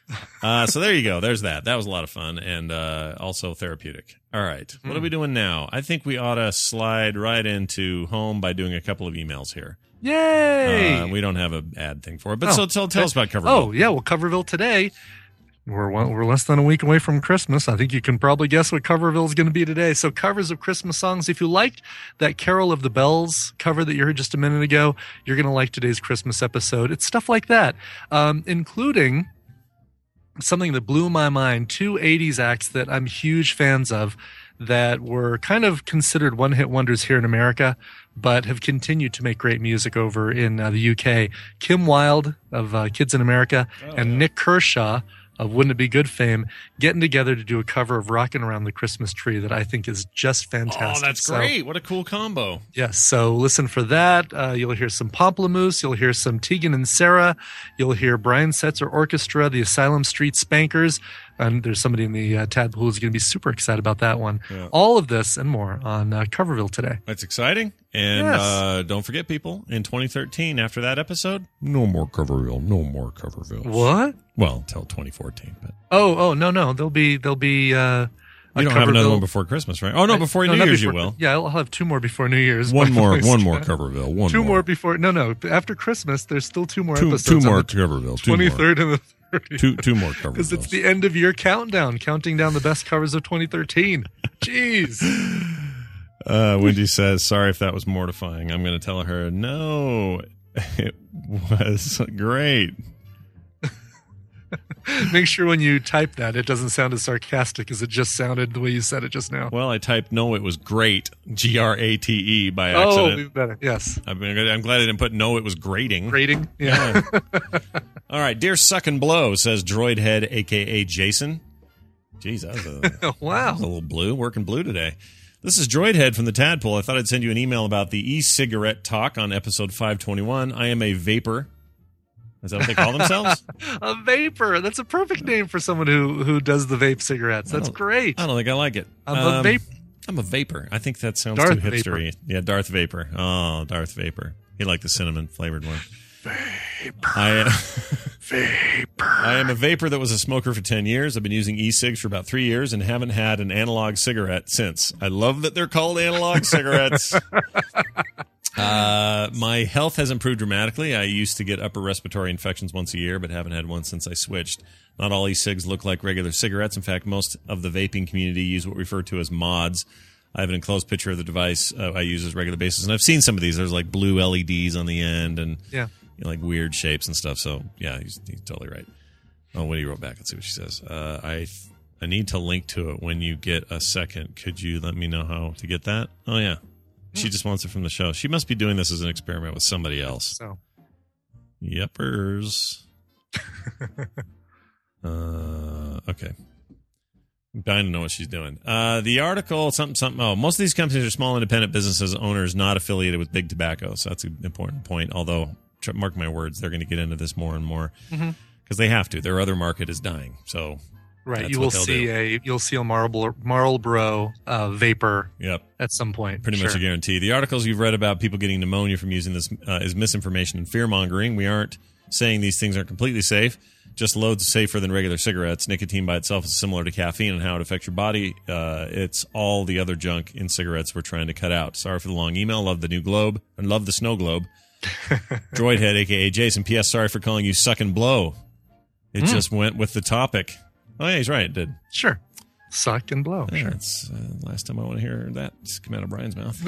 So there you go. There's that. That was a lot of fun and also therapeutic. All right. What are we doing now? I think we ought to slide right into home by doing a couple of emails here. Yay! We don't have an ad thing for it, but so tell us about Coverville. Oh, yeah. Well, Coverville today. We're less than a week away from Christmas. I think you can probably guess what Coverville is going to be today. So covers of Christmas songs. If you liked that Carol of the Bells cover that you heard just a minute ago, you're going to like today's Christmas episode. It's stuff like that, including something that blew my mind, 2 80s acts that I'm huge fans of that were kind of considered one-hit wonders here in America, but have continued to make great music over in the UK. Kim Wilde of Kids in America and Nick Kershaw of Wouldn't It Be Good fame getting together to do a cover of Rockin' Around the Christmas Tree that I think is just fantastic. Oh, that's great. What a cool combo. Yes, so listen for that. You'll hear some Pomplamoose. You'll hear some Tegan and Sarah. You'll hear Brian Setzer Orchestra, the Asylum Street Spankers. And there's somebody in the Tadpole who's going to be super excited about that one. Yeah. All of this and more on Coverville today. That's exciting. And don't forget, people, in 2013, after that episode, no more Coverville. No more Coverville. What? Well, until 2014. But. Oh, no. There'll be you don't have another one before Christmas, right? Oh, no, before New Year's you will. Yeah, I'll have 2 more before New Year's. One more Coverville. 2 more before. No. After Christmas, there's still 2 more episodes. 2 more Coverville. 23rd and the 30th. 2 more Covervilles. Because it's the end of year countdown, counting down the best covers of 2013. Jeez. Wendy says, sorry if that was mortifying. I'm going to tell her, no, it was great. Make sure when you type that, it doesn't sound as sarcastic as it just sounded the way you said it just now. Well, I typed, no, it was great, Grate, by accident. Oh, even better. Yes. I'm glad I didn't put, no, it was grating. Grating? Yeah. All right. Dear Suck and Blow, says Droid Head, a.k.a. Jason. Jeez, that was wow. That was a little blue, working blue today. This is Droid Head from the Tadpole. I thought I'd send you an email about the e-cigarette talk on episode 521. I am a vapor. Is that what they call themselves? A vapor. That's a perfect name for someone who does the vape cigarettes. That's great. I don't think I like it. I'm a vapor. I think that sounds Darth too hipstery. Vapor. Yeah, Darth Vapor. Oh, Darth Vapor. He liked the cinnamon flavored one. Vapor. Vapor. I am a vapor that was a smoker for 10 years. I've been using e-cigs for about 3 years and haven't had an analog cigarette since. I love that they're called analog cigarettes. My health has improved dramatically. I used to get upper respiratory infections once a year, but haven't had one since I switched. Not all e-cigs look like regular cigarettes. In fact, most of the vaping community use what we refer to as mods. I have an enclosed picture of the device I use as regular basis, and I've seen some of these. There's like blue LEDs on the end and like weird shapes and stuff. So yeah, he's totally right. Oh, what he wrote back? Let's see what she says. I need to link to it when you get a second. Could you let me know how to get that? Oh yeah. She just wants it from the show. She must be doing this as an experiment with somebody else. So, Yepers. Okay. I'm dying to know what she's doing. The article, something. Oh, most of these companies are small independent businesses, owners not affiliated with big tobacco. So that's an important point. Although, mark my words, they're going to get into this more and more because they have to. Their other market is dying. So. Right, you'll see a Marlboro vapor at some point. Pretty much a guarantee. The articles you've read about people getting pneumonia from using this is misinformation and fear-mongering. We aren't saying these things are completely safe, just loads safer than regular cigarettes. Nicotine by itself is similar to caffeine and how it affects your body. It's all the other junk in cigarettes we're trying to cut out. Sorry for the long email. Love the new globe and love the snow globe. Droidhead, a.k.a. Jason. P.S. Sorry for calling you Suck and Blow. It just went with the topic. Oh, yeah, he's right. It did. Sure. Suck and blow. Yeah, sure. It's last time I want to hear that come out of Brian's mouth.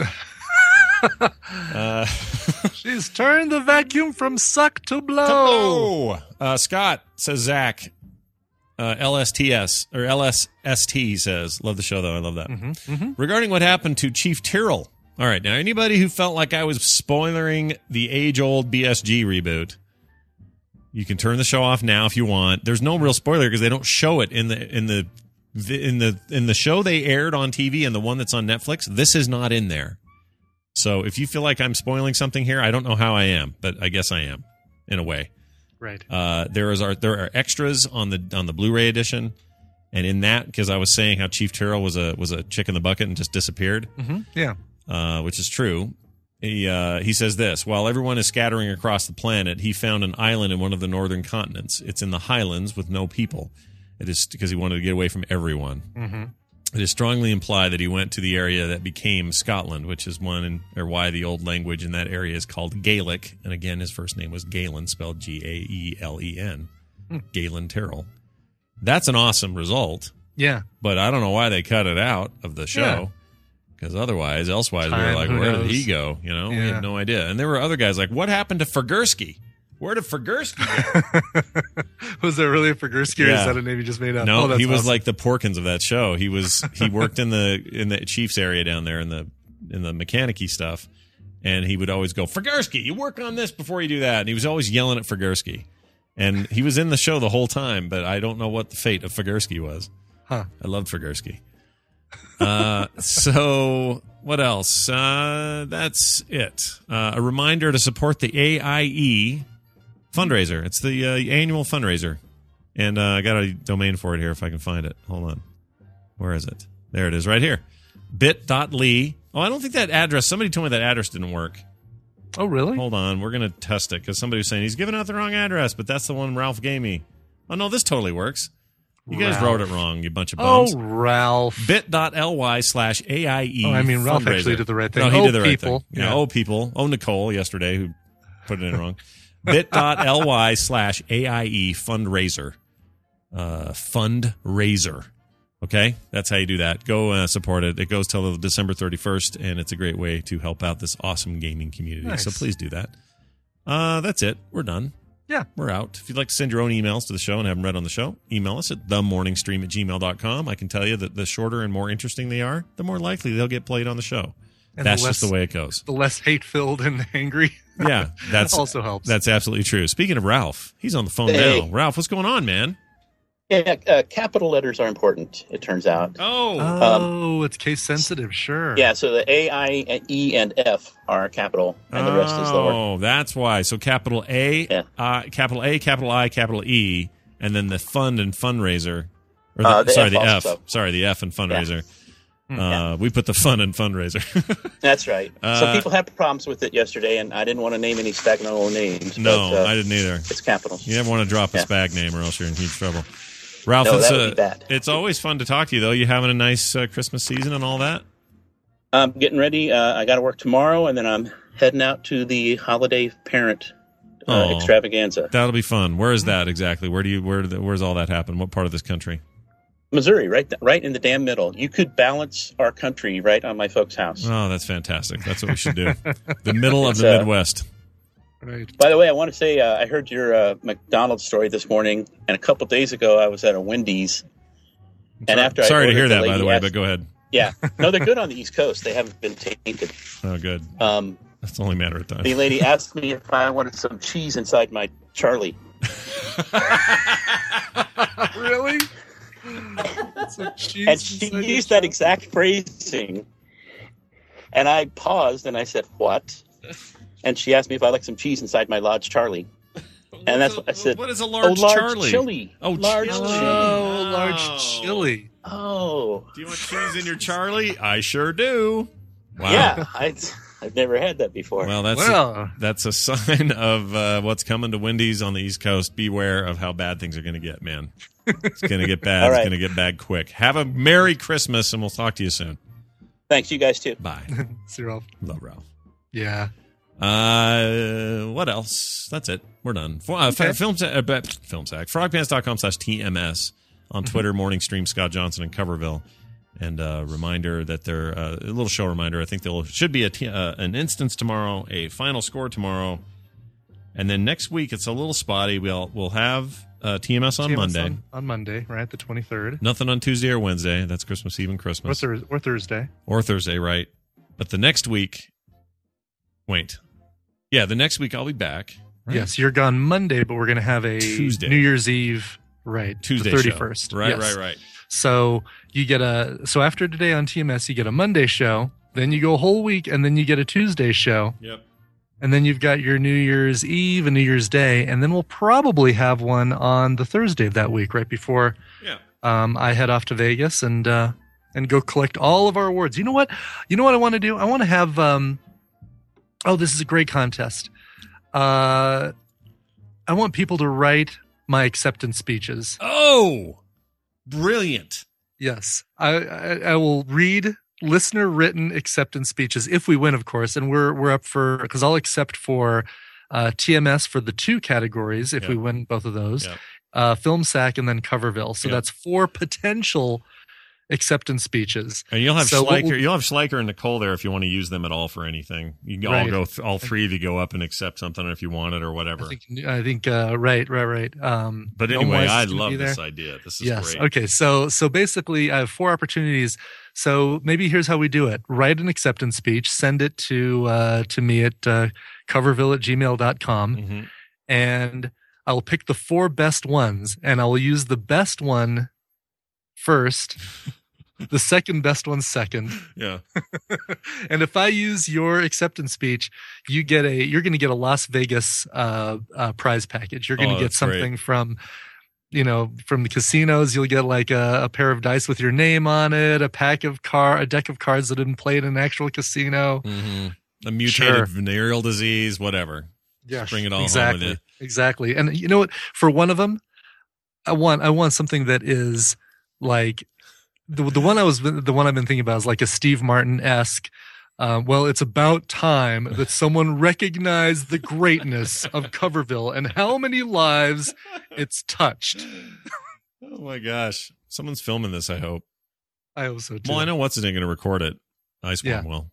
She's turned the vacuum from suck to blow. Scott says Zach. LSTS or LSST, he says. Love the show, though. I love that. Regarding what happened to Chief Tyrrell. All right. Now, anybody who felt like I was spoilering the age-old BSG reboot, you can turn the show off now if you want. There's no real spoiler because they don't show it in the show they aired on TV and the one that's on Netflix. This is not in there. So if you feel like I'm spoiling something here, I don't know how I am, but I guess I am in a way. Right. There are extras on the Blu-ray edition, and in that, because I was saying how Chief Tyrrell was a chick in the bucket and just disappeared. Yeah. Which is true. He says this: while everyone is scattering across the planet, he found an island in one of the northern continents. It's in the highlands with no people. It is because he wanted to get away from everyone. It is strongly implied that he went to the area that became Scotland, which is why the old language in that area is called Gaelic. And again, his first name was Galen, spelled Gaelen. Galen Tyrrell. That's an awesome result. Yeah. But I don't know why they cut it out of the show. Because elsewise, we were like, where did he go? You know, we had no idea. And there were other guys like, what happened to Fergursky? Where did Fergursky go? Was there really a Fergursky, or is that a name you just made up? No, he was like the Porkins of that show. He worked in the Chiefs area down there in the mechanic-y stuff, and he would always go, Fergursky, you work on this before you do that. And he was always yelling at Fergursky. And he was in the show the whole time, but I don't know what the fate of Figursky was. Huh. I loved Figursky. So what else? That's it. A reminder to support the AIE fundraiser. It's the annual fundraiser. And I got a domain for it here if I can find it. Hold on. Where is it? There it is right here. bit.ly. Oh, I don't think that address. Somebody told me that address didn't work. Oh, really? Hold on. We're going to test it because somebody was saying he's giving out the wrong address, but that's the one Ralph gave me. Oh, no, this totally works. You guys wrote it wrong, you bunch of bums. Oh, Ralph. bit.ly/AIE. Oh, I mean, Ralph fundraiser. actually did the right thing. No, he did the right people. thing. Yeah, people. Oh, Nicole yesterday who put it in wrong. bit.ly/AIE fundraiser. Fundraiser. Okay? That's how you do that. Go support it. It goes till December 31st, and it's a great way to help out this awesome gaming community. Nice. So please do that. That's it. We're done. Yeah. We're out. If you'd like to send your own emails to the show and have them read on the show, email us at themorningstream@gmail.com. I can tell you that the shorter and more interesting they are, the more likely they'll get played on the show. And that's just the way it goes. The less hate-filled and angry. Yeah. That also helps. That's absolutely true. Speaking of Ralph, he's on the phone now. Ralph, what's going on, man? Yeah, capital letters are important, it turns out. Oh, it's case sensitive, sure. Yeah, so the A, I, E, and F are capital, and the rest is lower. Oh, that's why. So capital A, capital A, capital I, capital E, and then the fund and fundraiser. Or the F. Sorry, the F and fundraiser. Yeah. We put the fun and fundraiser. That's right. Some people had problems with it yesterday, and I didn't want to name any stagnant names. No, but, I didn't either. It's capital. You never want to drop a spag name or else you're in huge trouble. Ralph, that would be bad. It's always fun to talk to you, though. You having a nice Christmas season and all that? I'm getting ready. I got to work tomorrow, and then I'm heading out to the holiday parent extravaganza. That'll be fun. Where is that exactly? Where's all that happen? What part of this country? Missouri, right in the damn middle. You could balance our country right on my folks' house. Oh, that's fantastic. That's what we should do. The middle of the Midwest. Right. By the way, I want to say I heard your McDonald's story this morning, and a couple days ago I was at a Wendy's. Sorry to hear that, by the way, but go ahead. Yeah. No, they're good on the East Coast. They haven't been tainted. Oh, good. That's only a matter of time. The lady asked me if I wanted some cheese inside my Charlie. Really? And she used that exact phrasing. And I paused and I said, "What?" And she asked me if I like some cheese inside my large Charlie. And that's what I said. What is a large Charlie? Chili. Oh, large chili. chili. Oh, large chili. Oh. Do you want cheese in your Charlie? I sure do. Wow. Yeah, I've never had that before. Well, that's a sign of what's coming to Wendy's on the East Coast. Beware of how bad things are going to get, man. It's going to get bad. All right. It's going to get bad quick. Have a Merry Christmas, and we'll talk to you soon. Thanks, you guys too. Bye. See you, Ralph. Love Ralph. Yeah. What else? That's it. We're done. Filmsack. Frogpants.com/TMS on Twitter. Morning Stream. Scott Johnson in Coverville. And a reminder that a little show reminder. I think there should be an instance tomorrow, a final score tomorrow, and then next week it's a little spotty. We'll have TMS on Monday. On Monday, right? The 23rd. Nothing on Tuesday or Wednesday. That's Christmas Eve and Christmas. Or Thursday. Or Thursday, right? But the next week. Wait. Yeah, the next week I'll be back. Right? Yes, you're gone Monday, but we're going to have a Tuesday. New Year's Eve, right? Tuesday, the 31st. Show. Right, yes. right. So you get after today on TMS, you get a Monday show, then you go a whole week, and then you get a Tuesday show. Yep. And then you've got your New Year's Eve and New Year's Day, and then we'll probably have one on the Thursday of that week, right before I head off to Vegas and go collect all of our awards. You know what? I want to do? I want to have this is a great contest. I want people to write my acceptance speeches. Oh, brilliant. Yes. I will read listener written acceptance speeches if we win, of course. And we're up for, because I'll accept for TMS for the 2 categories if we win both of those, FilmSack and then Coverville. So that's 4 potential acceptance speeches. And you'll have Schleicher and Nicole there if you want to use them at all for anything. You can all go. All 3 of you go up and accept something if you want it or whatever. I think right. But anyway, I love this idea. This is great. Okay. So basically, I have 4 opportunities. So maybe here's how we do it: write an acceptance speech, send it to me at coverville@gmail.com, and I'll pick the 4 best ones, and I'll use the best one first, the second best one second. Yeah. And if I use your acceptance speech, you're going to get a Las Vegas prize package. You're going to get something from the casinos. You'll get like a pair of dice with your name on it, a deck of cards that have been played in an actual casino. Mm-hmm. A mutated venereal disease, whatever. Yeah, bring it all home with you. Exactly. And you know what? For one of them, I want something that is like the one I've been thinking about is like a Steve Martin-esque. Well, it's about time that someone recognized the greatness of Coverville and how many lives it's touched. Oh my gosh. Someone's filming this, I hope. I hope so too. Well, I know what's going to record it. Iceworm,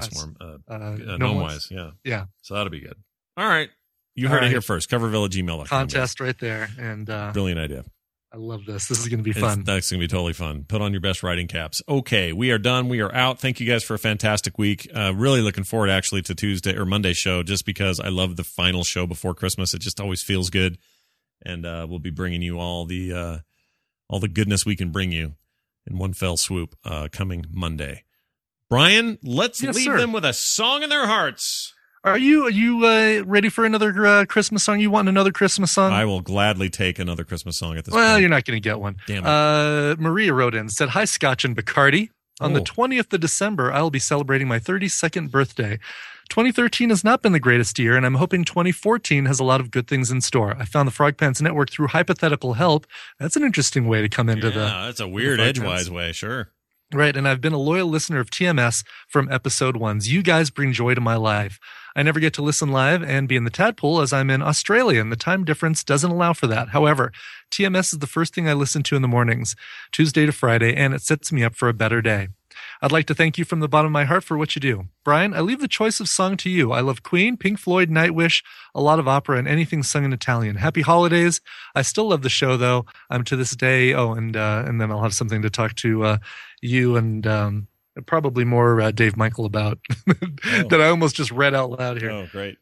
Gnomewise. Yeah. Yeah. So that'll be good. All right. You heard it here first. Coverville@gmail.com. Contest right there. And brilliant idea. I love this. This is going to be fun. That's going to be totally fun. Put on your best writing caps. Okay, we are done. We are out. Thank you guys for a fantastic week. Really looking forward actually to Tuesday or Monday's show, just because I love the final show before Christmas. It just always feels good, and we'll be bringing you all the goodness we can bring you in one fell swoop coming Monday. Brian, let's leave them with a song in their hearts. Are you ready for another Christmas song? You want another Christmas song? I will gladly take another Christmas song at this point. Well, you're not going to get one. Damn it. Maria wrote in, said, "Hi, Scotch and Bacardi. On the 20th of December, I will be celebrating my 32nd birthday. 2013 has not been the greatest year, and I'm hoping 2014 has a lot of good things in store. I found the Frog Pants Network through hypothetical help. That's an interesting way to come into that's a weird edgewise way, sure. Right, and I've been a loyal listener of TMS from episode 1s. You guys bring joy to my life. I never get to listen live and be in the tadpole as I'm in Australia, and the time difference doesn't allow for that. However, TMS is the first thing I listen to in the mornings, Tuesday to Friday, and it sets me up for a better day. I'd like to thank you from the bottom of my heart for what you do. Brian, I leave the choice of song to you. I love Queen, Pink Floyd, Nightwish, a lot of opera, and anything sung in Italian. Happy holidays. I still love the show, though. I'm to this day. And then I'll have something to talk to you and probably more Dave Michael about that I almost just read out loud here. Oh, great.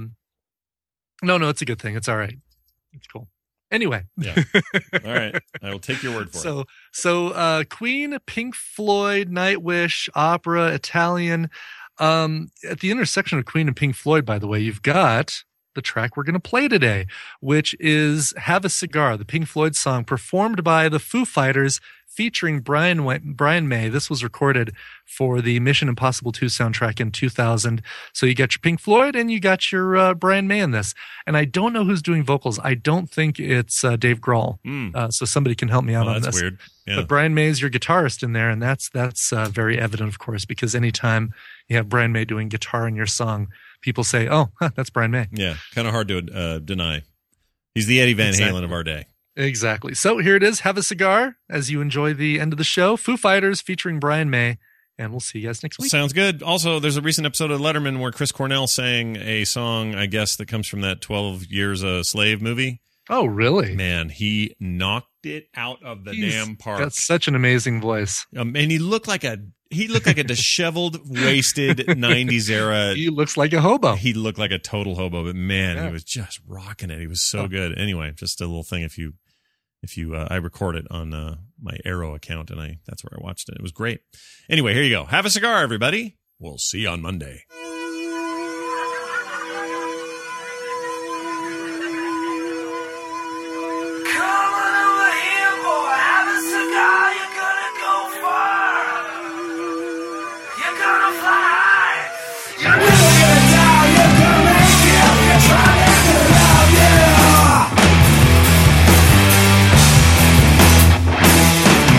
No, it's a good thing. It's all right. It's cool. Anyway. Yeah. All right. I will take your word for it. So Queen, Pink Floyd, Nightwish, opera, Italian. At the intersection of Queen and Pink Floyd, by the way, you've got the track we're going to play today, which is Have a Cigar, the Pink Floyd song performed by the Foo Fighters featuring Brian May. This was recorded for the Mission Impossible 2 soundtrack in 2000. So you got your Pink Floyd and you got your Brian May in this. And I don't know who's doing vocals. I don't think it's Dave Grohl. So somebody can help me out on this. That's weird. Yeah. But Brian May is your guitarist in there, and that's very evident, of course, because anytime you have Brian May doing guitar in your song, people say, "Oh, that's Brian May." Yeah, kind of hard to deny. He's the Eddie Van Halen of our day. Exactly. So here it is. Have a cigar as you enjoy the end of the show. Foo Fighters featuring Brian May, and we'll see you guys next week. Sounds good. Also, there's a recent episode of Letterman where Chris Cornell sang a song, I guess, that comes from that 12 Years a Slave movie. Oh, really? Man, he knocked it out of the damn park. Got such an amazing voice. And he looked like a disheveled, wasted 90s era. He looks like a hobo. He looked like a total hobo, but man, he was just rocking it. He was so good. Anyway, just a little thing. If you I record it on my Arrow account, and that's where I watched it. It was great. Anyway, here you go. Have a cigar, everybody. We'll see you on Monday.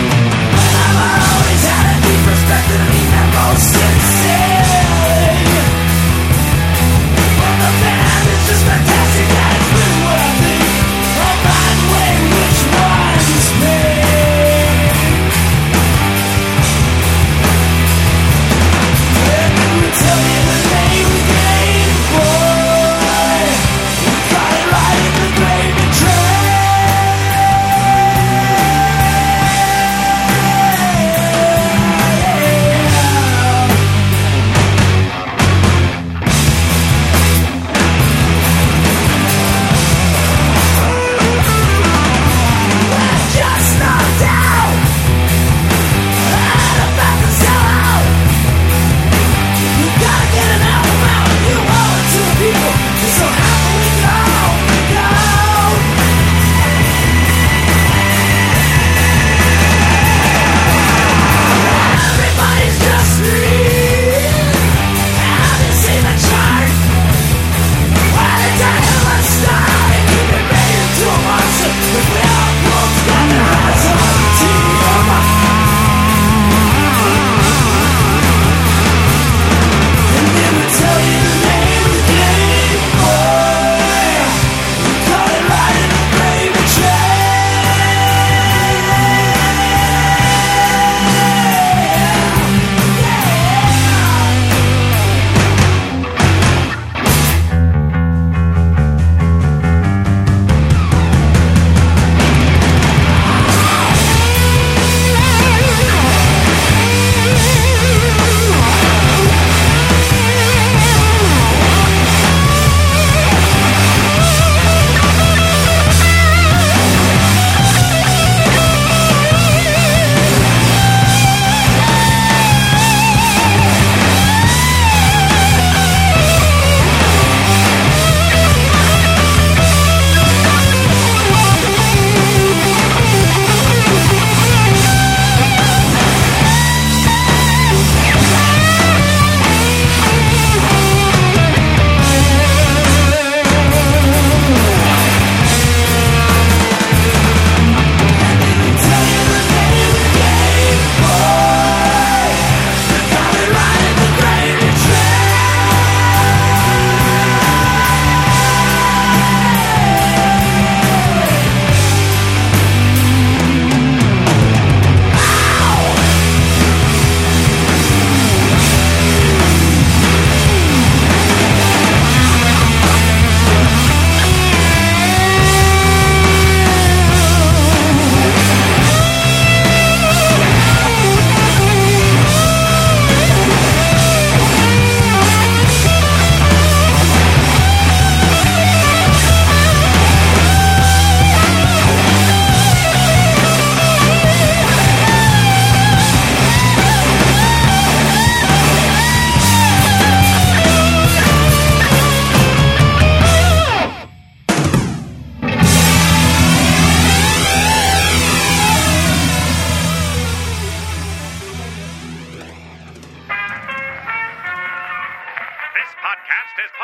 Sincere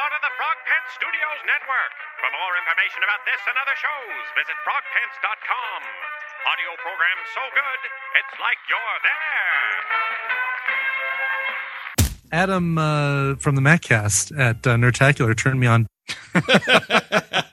part of the Frog Pants Studios Network. For more information about this and other shows, visit frogpants.com. Audio program so good, it's like you're there. Adam from the Maccast at Nerdtacular turned me on.